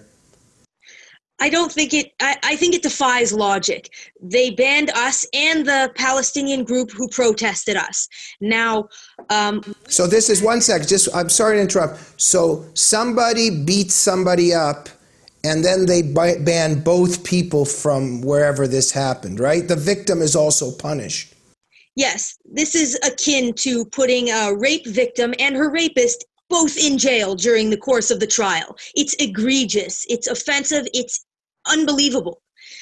I don't think it, I, I think it defies logic. They banned us and the Palestinian group who protested us. Now, um, so this is one sec, just, I'm sorry to interrupt. So somebody beats somebody up and then they ban both people from wherever this happened, right? The victim is also punished. Yes, this is akin to putting a rape victim and her rapist both in jail during the course of the trial. It's egregious, it's offensive, it's unbelievable.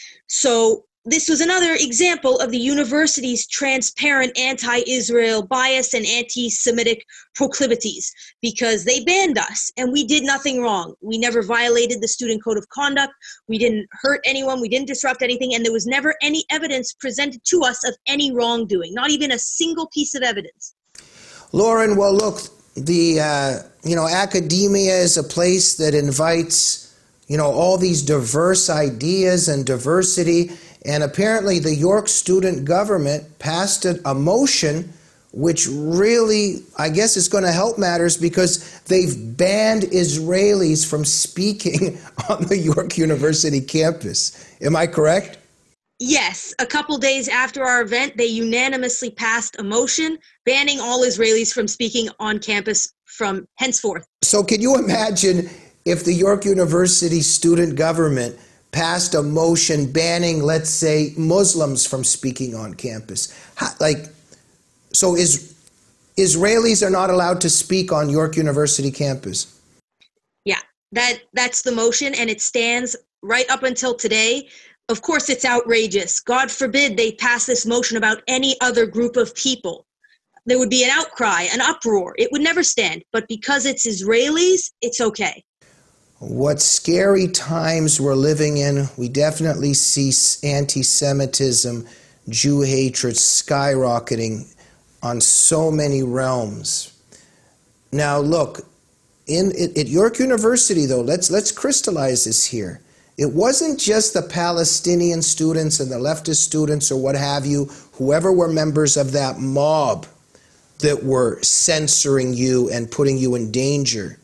So this was another example of the university's transparent anti-Israel bias and anti-Semitic proclivities, because they banned us and we did nothing wrong. We never violated the student code of conduct. We didn't hurt anyone. We didn't disrupt anything. And there was never any evidence presented to us of any wrongdoing, not even a single piece of evidence. Lauren, well, look, the, uh, you know, academia is a place that invites, you know, all these diverse ideas and diversity. And apparently the York student government passed a, a motion which really, I guess, is going to help matters, because they've banned Israelis from speaking on the York University campus. Am I correct? Yes, a couple days after our event, they unanimously passed a motion banning all Israelis from speaking on campus from henceforth. So can you imagine if the York University student government passed a motion banning, let's say, Muslims from speaking on campus? How, like, so is Israelis are not allowed to speak on York University campus? Yeah, that that's the motion, and it stands right up until today. Of course, it's outrageous. God forbid they pass this motion about any other group of people. There would be an outcry, an uproar. It would never stand. But because it's Israelis, it's okay. What scary times we're living in. We definitely see anti-Semitism, Jew hatred skyrocketing on so many realms. Now, look, in at York University, though, let's let's crystallize this here. It wasn't just the Palestinian students and the leftist students or what have you, whoever were members of that mob, that were censoring you and putting you in danger.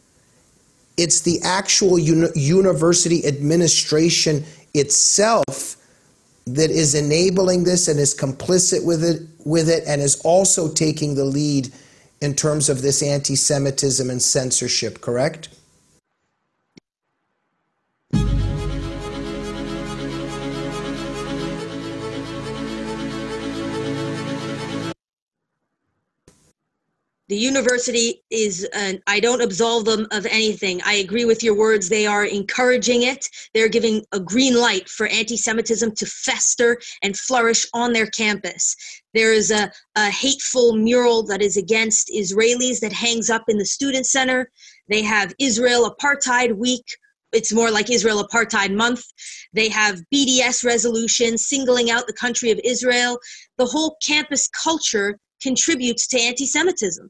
It's the actual uni- university administration itself that is enabling this and is complicit with it, with it and is also taking the lead in terms of this anti-Semitism and censorship, correct? The university is, an, I don't absolve them of anything. I agree with your words. They are encouraging it. They're giving a green light for anti-Semitism to fester and flourish on their campus. There is a, a hateful mural that is against Israelis that hangs up in the student center. They have Israel Apartheid Week. It's more like Israel Apartheid Month. They have B D S resolutions singling out the country of Israel. The whole campus culture contributes to anti-Semitism.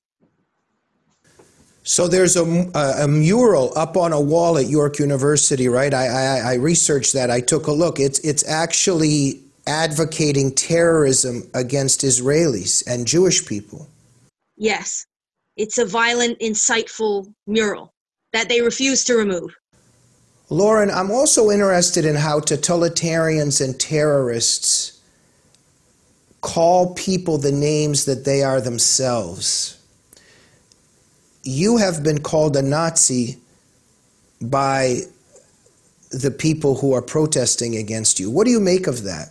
So there's a, a, a mural up on a wall at York University, right? I, I, I researched that. I took a look. It's, it's actually advocating terrorism against Israelis and Jewish people. Yes. It's a violent, insightful mural that they refuse to remove. Lauren, I'm also interested in how totalitarians and terrorists call people the names that they are themselves. You have been called a Nazi by the people who are protesting against you. What do you make of that?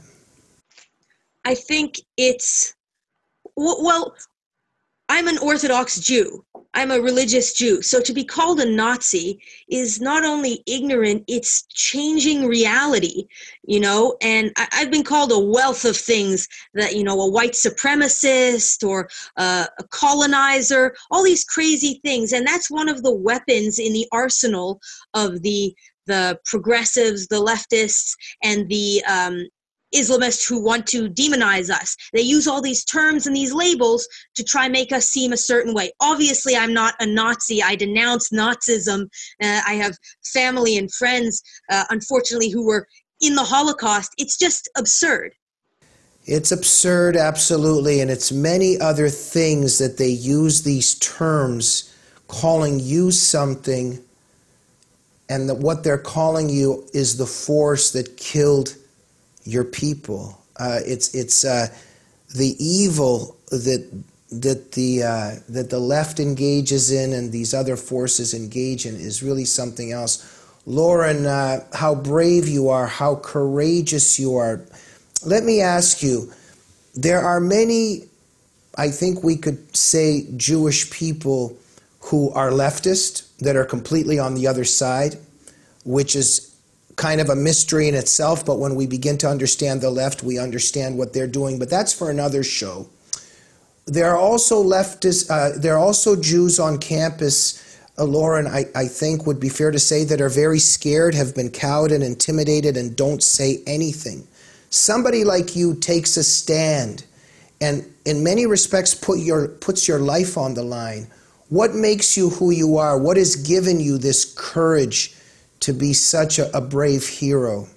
I think it's, well, I'm an Orthodox Jew. I'm a religious Jew. So to be called a Nazi is not only ignorant, it's changing reality, you know, and I, I've been called a wealth of things that, you know, a white supremacist or uh, a colonizer, all these crazy things. And that's one of the weapons in the arsenal of the the progressives, the leftists, and the um, Islamists who want to demonize us. They use all these terms and these labels to try make us seem a certain way. Obviously, I'm not a Nazi. I denounce Nazism. Uh, I have family and friends, uh, unfortunately, who were in the Holocaust. It's just absurd. It's absurd, absolutely, and it's many other things that they use these terms, calling you something, and that what they're calling you is the force that killed your people. Uh, it's it's uh, the evil that that the uh, that the left engages in and these other forces engage in is really something else. Lauren, uh, how brave you are, how courageous you are. Let me ask you, there are many, I think we could say, Jewish people who are leftist, that are completely on the other side, which is kind of a mystery in itself, but when we begin to understand the left, we understand what they're doing, but that's for another show. There are also leftists, uh, there are also Jews on campus, uh, Lauren, I, I think would be fair to say, that are very scared, have been cowed and intimidated and don't say anything. Somebody like you takes a stand and in many respects put your, puts your life on the line. What makes you who you are? What has given you this courage to be such a, a brave hero?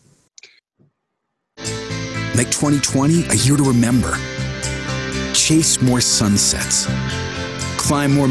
Make twenty twenty a year to remember. Chase more sunsets. Climb more.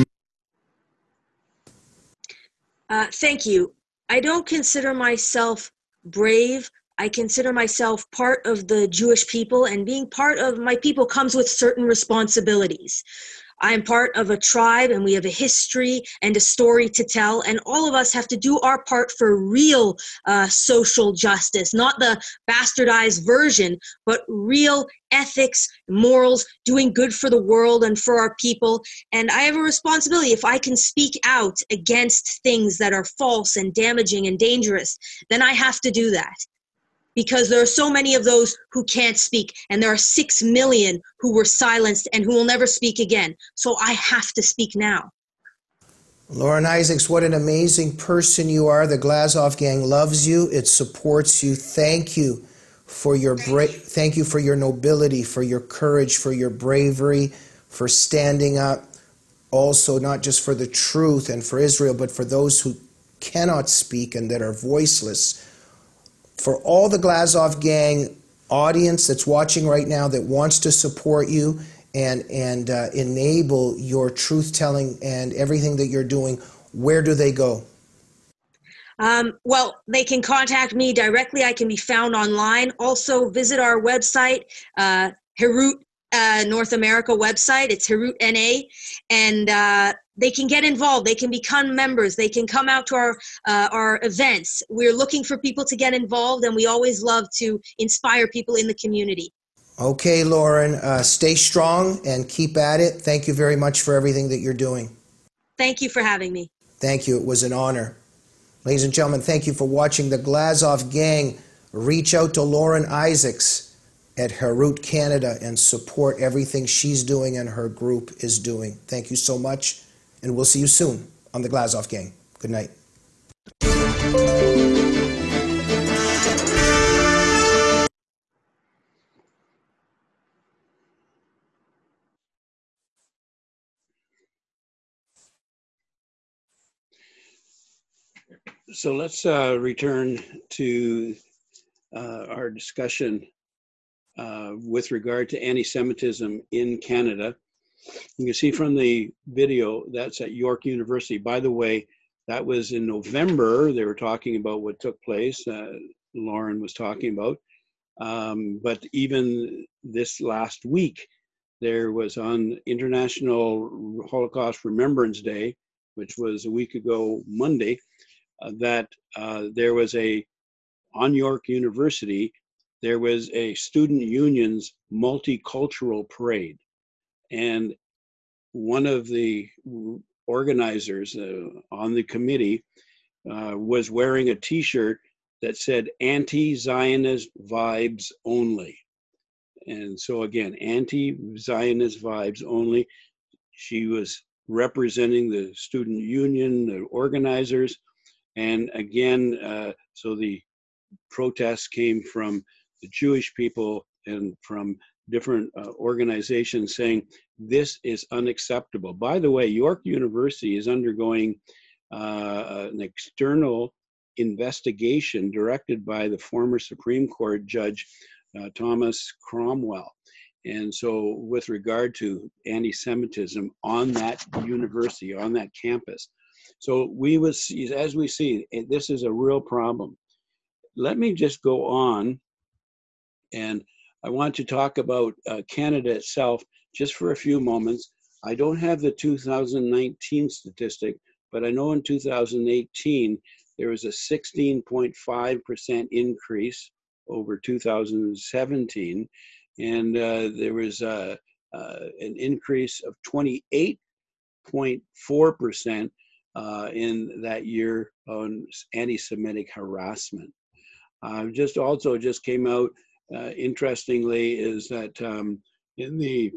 Uh, thank you. I don't consider myself brave. I consider myself part of the Jewish people, and being part of my people comes with certain responsibilities. I am part of a tribe, and we have a history and a story to tell, and all of us have to do our part for real uh, social justice, not the bastardized version, but real ethics, morals, doing good for the world and for our people. And I have a responsibility. If I can speak out against things that are false and damaging and dangerous, then I have to do that. Because there are so many of those who can't speak, and there are six million who were silenced and who will never speak again. So I have to speak now. Lauren Isaacs, what an amazing person you are. The Glazov gang loves you. It supports you. Thank you for your bra- thank you for your nobility, for your courage, for your bravery, for standing up. Also, not just for the truth and for Israel, but for those who cannot speak and that are voiceless. For all the Glazov gang audience that's watching right now that wants to support you and, and uh, enable your truth-telling and everything that you're doing, where do they go? Um, well, they can contact me directly. I can be found online. Also, visit our website, uh, Herut uh, North America website. It's Herut N A, and uh, they can get involved. They can become members. They can come out to our uh, our events. We're looking for people to get involved, and we always love to inspire people in the community. Okay, Lauren, uh, stay strong and keep at it. Thank you very much for everything that you're doing. Thank you for having me. Thank you. It was an honor. Ladies and gentlemen, thank you for watching the Glazov gang. Reach out to Lauren Isaacs at Herut Canada and support everything she's doing and her group is doing. Thank you so much, and we'll see you soon on the Glazov gang. Good night. So let's uh, return to uh, our discussion uh, with regard to anti-Semitism in Canada. You can see from the video that's at York University. By the way, that was in November. They were talking about what took place. Uh, Lauren was talking about. Um, but even this last week, there was on International Holocaust Remembrance Day, which was a week ago Monday, uh, that uh, there was a, on York University, there was a student union's multicultural parade. And one of the organizers uh, on the committee uh, was wearing a t-shirt that said anti-Zionist vibes only. And so again, anti-Zionist vibes only. She was representing the student union, the organizers. And again, uh, so the protests came from the Jewish people and from different uh, organizations saying this is unacceptable. By the way, York University is undergoing uh, an external investigation directed by the former Supreme Court Judge uh, Thomas Cromwell. And so with regard to anti-Semitism on that university, on that campus. So we was, as we see, this is a real problem. Let me just go on, and I want to talk about uh, Canada itself just for a few moments. I don't have the two thousand nineteen statistic, but I know in two thousand eighteen, there was a sixteen point five percent increase over two thousand seventeen. And uh, there was uh, uh, an increase of twenty-eight point four percent uh, in that year on anti-Semitic harassment. Uh, just also just came out, uh, interestingly, is that um, in the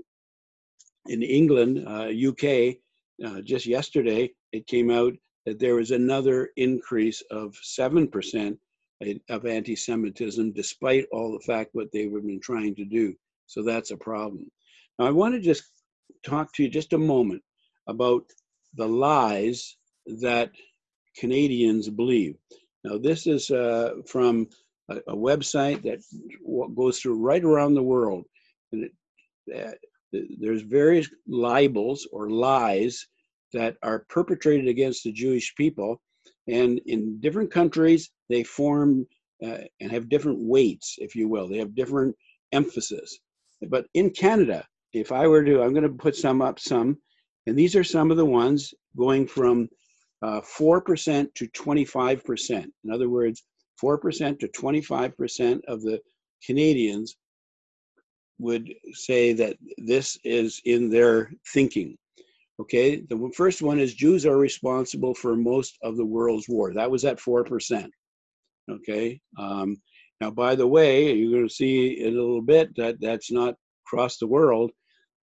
in England, uh, U K, uh, just yesterday, it came out that there was another increase of seven percent of anti-Semitism, despite all the fact what they have been trying to do. So that's a problem. Now, I want to just talk to you just a moment about the lies that Canadians believe. Now, this is uh, from a, a website that goes through right around the world. And it, uh, there's various libels or lies that are perpetrated against the Jewish people. And in different countries, they form uh, and have different weights, if you will. They have different emphasis. But in Canada, if I were to, I'm going to put some up some, and these are some of the ones going from uh, four percent to twenty-five percent. In other words, four percent to twenty-five percent of the Canadians would say that this is in their thinking. Okay, the first one is Jews are responsible for most of the world's war. That was at four percent. Okay, um, now by the way, you're going to see in a little bit that that's not across the world.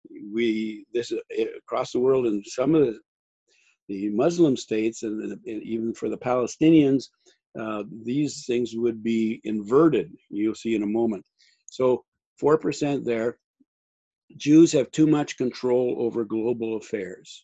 We this is across the world in some of the, the Muslim states, and, and even for the Palestinians, uh, these things would be inverted. You'll see in a moment. So four percent there. Jews have too much control over global affairs.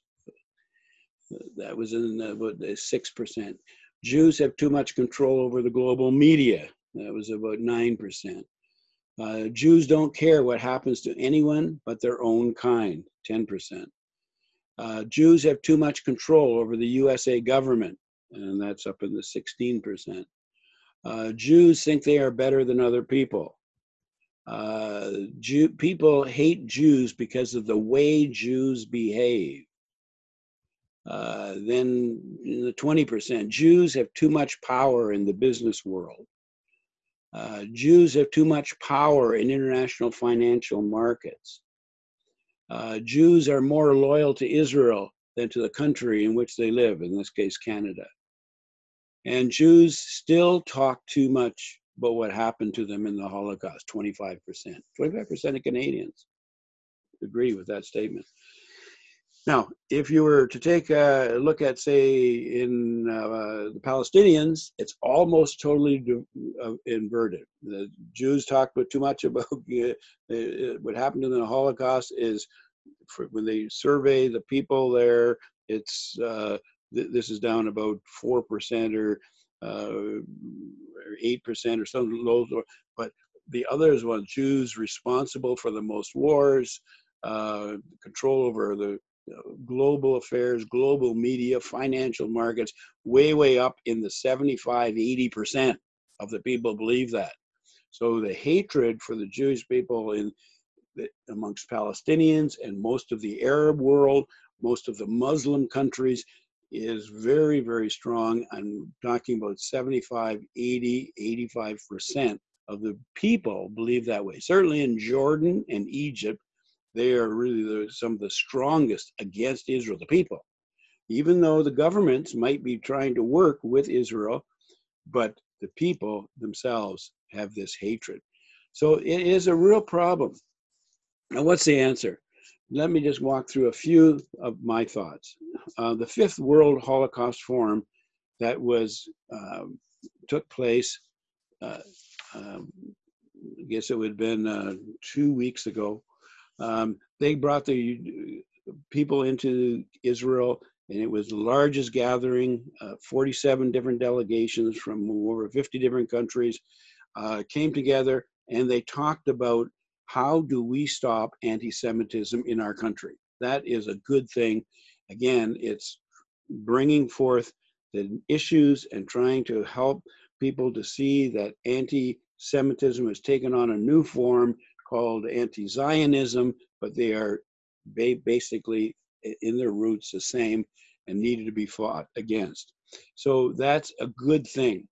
That was in about six percent. Jews have too much control over the global media. That was about nine percent. Uh, Jews don't care what happens to anyone but their own kind, ten percent. Uh, Jews have too much control over the U S A government, and that's up in the sixteen percent. Uh, Jews think they are better than other people. Uh, Jew, people hate Jews because of the way Jews behave. Uh, then in the twenty percent, Jews have too much power in the business world. Uh, Jews have too much power in international financial markets. Uh, Jews are more loyal to Israel than to the country in which they live, in this case, Canada. And Jews still talk too much about what happened to them in the Holocaust, twenty-five percent. twenty-five percent of Canadians agree with that statement. Now, if you were to take a look at, say, in uh, the Palestinians, it's almost totally uh, inverted. The Jews talk about too much about uh, what happened in the Holocaust is for, when they survey the people there, it's uh, th this is down about four percent or uh, eight percent or something low. But the others one, Jews responsible for the most wars, uh, control over the you know, global affairs, global media, financial markets, way, way up in the seventy-five, eighty percent of the people believe that. So the hatred for the Jewish people in the, amongst Palestinians and most of the Arab world, most of the Muslim countries, is very, very strong. I'm talking about seventy-five, eighty, eighty-five percent of the people believe that way. Certainly in Jordan and Egypt, they are really the, some of the strongest against Israel, the people. Even though the governments might be trying to work with Israel, but the people themselves have this hatred. So it is a real problem. Now, what's the answer? Let me just walk through a few of my thoughts. Uh, the Fifth World Holocaust Forum that was uh, took place, uh, um, I guess it would have been uh, two weeks ago. Um, they brought the people into Israel, and it was the largest gathering. Uh, forty-seven different delegations from over fifty different countries uh, came together, and they talked about how do we stop anti-Semitism in our country. That is a good thing. Again, it's bringing forth the issues and trying to help people to see that anti-Semitism has taken on a new form called anti-Zionism, but they are ba basically in their roots the same and needed to be fought against. So that's a good thing.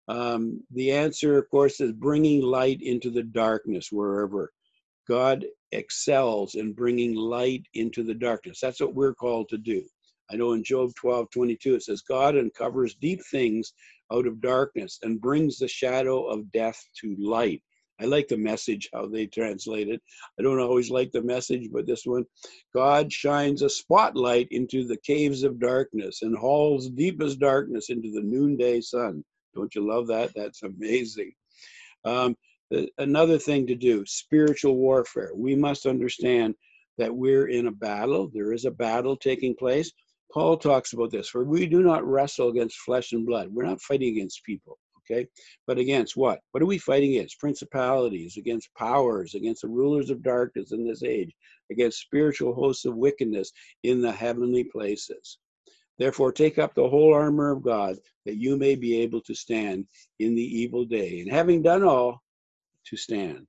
Um, the answer, of course, is bringing light into the darkness wherever. God excels in bringing light into the darkness. That's what we're called to do. I know in Job twelve twenty-two, it says, God uncovers deep things out of darkness and brings the shadow of death to light. I like the Message, how they translate it. I don't always like the Message, but this one, God shines a spotlight into the caves of darkness and hauls deepest darkness into the noonday sun. Don't you love that? That's amazing. Um, another thing to do, spiritual warfare. We must understand that we're in a battle. There is a battle taking place. Paul talks about this, for we do not wrestle against flesh and blood. We're not fighting against people, okay? But against what? What are we fighting against? Principalities, against powers, against the rulers of darkness in this age, against spiritual hosts of wickedness in the heavenly places. Therefore, take up the whole armor of God, that you may be able to stand in the evil day. And having done all, to stand.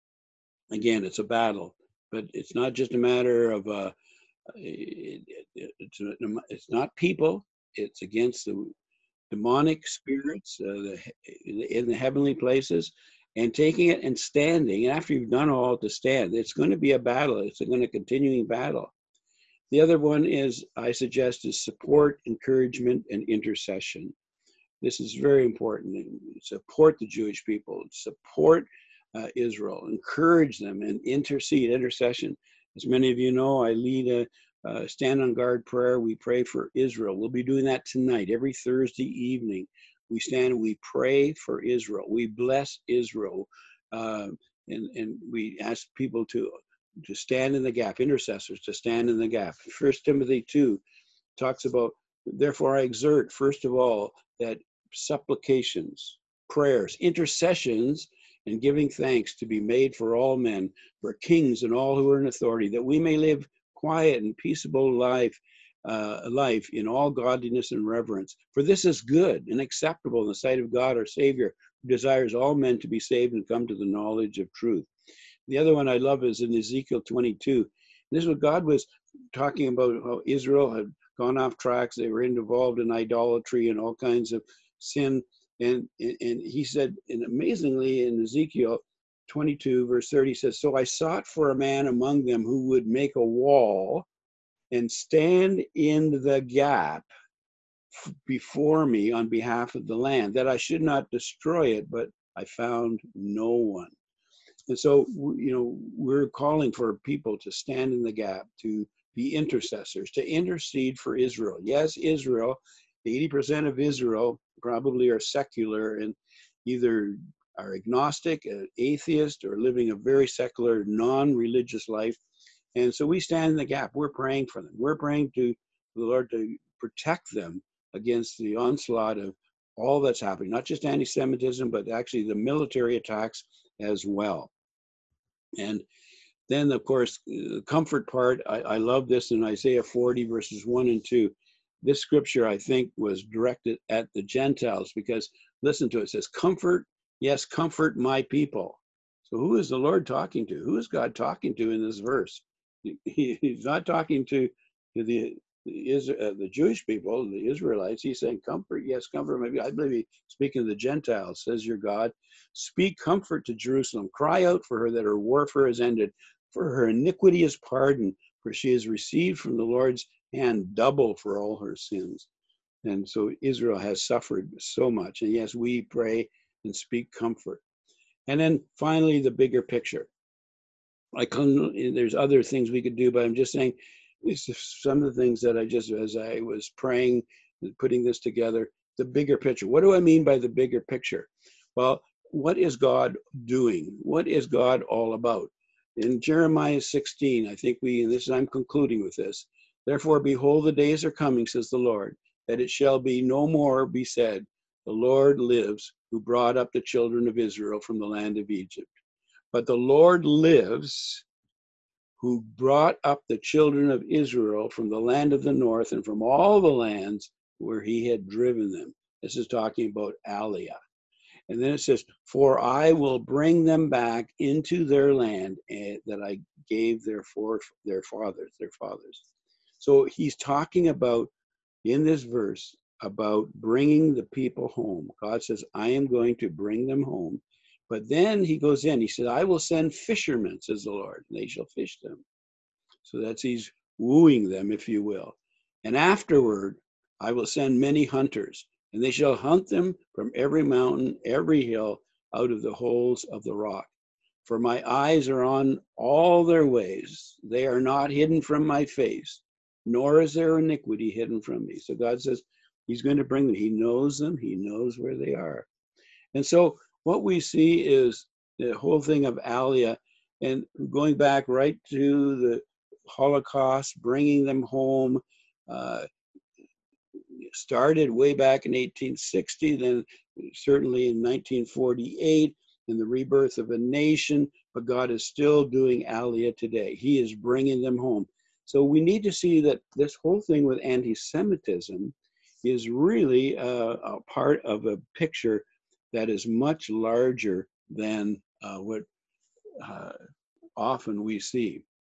Again, it's a battle, but it's not just a matter of, uh, it, it, it's, it's not people, it's against the demonic spirits uh, the, in the heavenly places, and taking it and standing. And after you've done all to stand, it's going to be a battle. It's going to continuing battle. The other one is, I suggest, is support, encouragement, and intercession. This is very important. Support the Jewish people, support uh, Israel, encourage them, and intercede, intercession. As many of you know, I lead a, a stand on guard prayer. We pray for Israel. We'll be doing that tonight, every Thursday evening. We stand and we pray for Israel. We bless Israel, uh, and, and we ask people to to stand in the gap, intercessors to stand in the gap. First Timothy two talks about, therefore I exert, first of all, that supplications, prayers, intercessions, and giving thanks to be made for all men, for kings and all who are in authority, that we may live quiet and peaceable life, uh, life in all godliness and reverence. For this is good and acceptable in the sight of God our Savior, who desires all men to be saved and come to the knowledge of truth. The other one I love is in Ezekiel twenty-two. This is what God was talking about, how Israel had gone off tracks. They were involved in idolatry and all kinds of sin. And, and, and he said, and amazingly in Ezekiel twenty-two, verse thirty, he says, so I sought for a man among them who would make a wall and stand in the gap before me on behalf of the land, that I should not destroy it, but I found no one. And so, you know, we're calling for people to stand in the gap, to be intercessors, to intercede for Israel. Yes, Israel, eighty percent of Israel probably are secular and either are agnostic, atheist, or living a very secular, non-religious life. And so we stand in the gap. We're praying for them. We're praying to the Lord to protect them against the onslaught of all that's happening, not just anti-Semitism, but actually the military attacks as well. And then, of course, the comfort part, I, I love this in Isaiah forty, verses one and two. This scripture, I think, was directed at the Gentiles because, listen to it, it says, comfort, yes, comfort my people. So who is the Lord talking to? Who is God talking to in this verse? He, he's not talking to, to the the, Is, uh, the Jewish people, the Israelites, he's saying, comfort, yes, comfort. Maybe I believe he's speaking of the Gentiles, says your God. Speak comfort to Jerusalem. Cry out for her that her warfare is ended, for her iniquity is pardoned, for she has received from the Lord's hand double for all her sins. And so Israel has suffered so much. And yes, we pray and speak comfort. And then finally, the bigger picture. I come, there's other things we could do, but I'm just saying, these are some of the things that I just, as I was praying and putting this together, the bigger picture. What do I mean by the bigger picture? Well, what is God doing? What is God all about? In Jeremiah sixteen, I think we, and this I'm concluding with this, therefore, behold, the days are coming, says the Lord, that it shall be no more be said, the Lord lives, who brought up the children of Israel from the land of Egypt. But the Lord lives, who brought up the children of Israel from the land of the north and from all the lands where he had driven them. This is talking about Aliyah. And then it says, for I will bring them back into their land that I gave their, for, their fathers, their fathers. So he's talking about, in this verse, about bringing the people home. God says, I am going to bring them home. But then he goes in, he said, I will send fishermen, says the Lord, and they shall fish them. So that's, he's wooing them, if you will. And afterward, I will send many hunters, and they shall hunt them from every mountain, every hill, out of the holes of the rock. For my eyes are on all their ways. They are not hidden from my face, nor is their iniquity hidden from me. So God says he's going to bring them. He knows them. He knows where they are. And so what we see is the whole thing of Aliyah, and going back right to the Holocaust, bringing them home, uh, started way back in eighteen sixty, then certainly in nineteen forty-eight, in the rebirth of a nation, but God is still doing Aliyah today. He is bringing them home. So we need to see that this whole thing with anti-Semitism is really a, a part of a picture that is much larger than uh, what uh, often we see.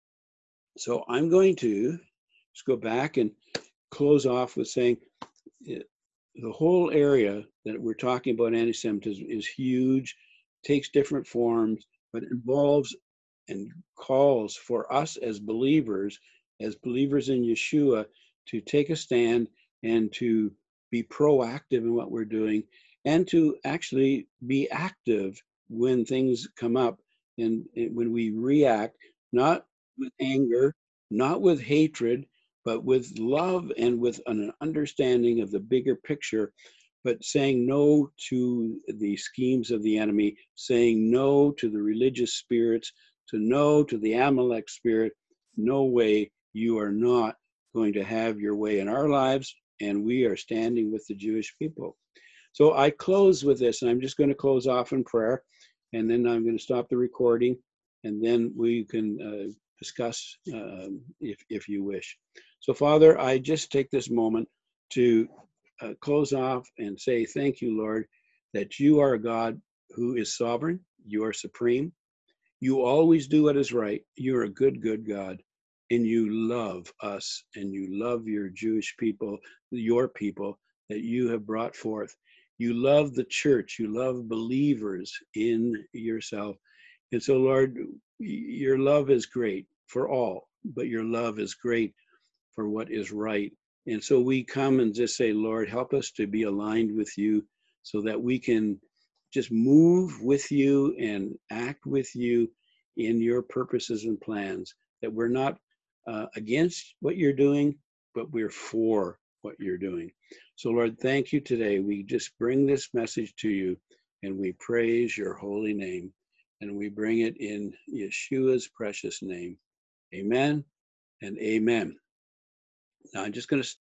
So I'm going to just go back and close off with saying it, the whole area that we're talking about anti-Semitism is huge, takes different forms, but involves and calls for us as believers, as believers in Yeshua, to take a stand and to be proactive in what we're doing, and to actually be active when things come up and, and when we react, not with anger, not with hatred, but with love and with an understanding of the bigger picture, but saying no to the schemes of the enemy, saying no to the religious spirits, to no to the Amalek spirit. No way, you are not going to have your way in our lives, and we are standing with the Jewish people. So I close with this, and I'm just going to close off in prayer, and then I'm going to stop the recording, and then we can uh, discuss uh, if, if you wish. So Father, I just take this moment to uh, close off and say thank you, Lord, that you are a God who is sovereign, you are supreme, you always do what is right, you're a good, good God, and you love us, and you love your Jewish people, your people that you have brought forth. You love the church, you love believers in yourself. And so, Lord, your love is great for all, but your love is great for what is right. And so we come and just say, Lord, help us to be aligned with you so that we can just move with you and act with you in your purposes and plans, that we're not uh, against what you're doing, but we're for what you're doing. So Lord, thank you today. We just bring this message to you and we praise your holy name, and we bring it in Yeshua's precious name. Amen and amen. Now I'm just going to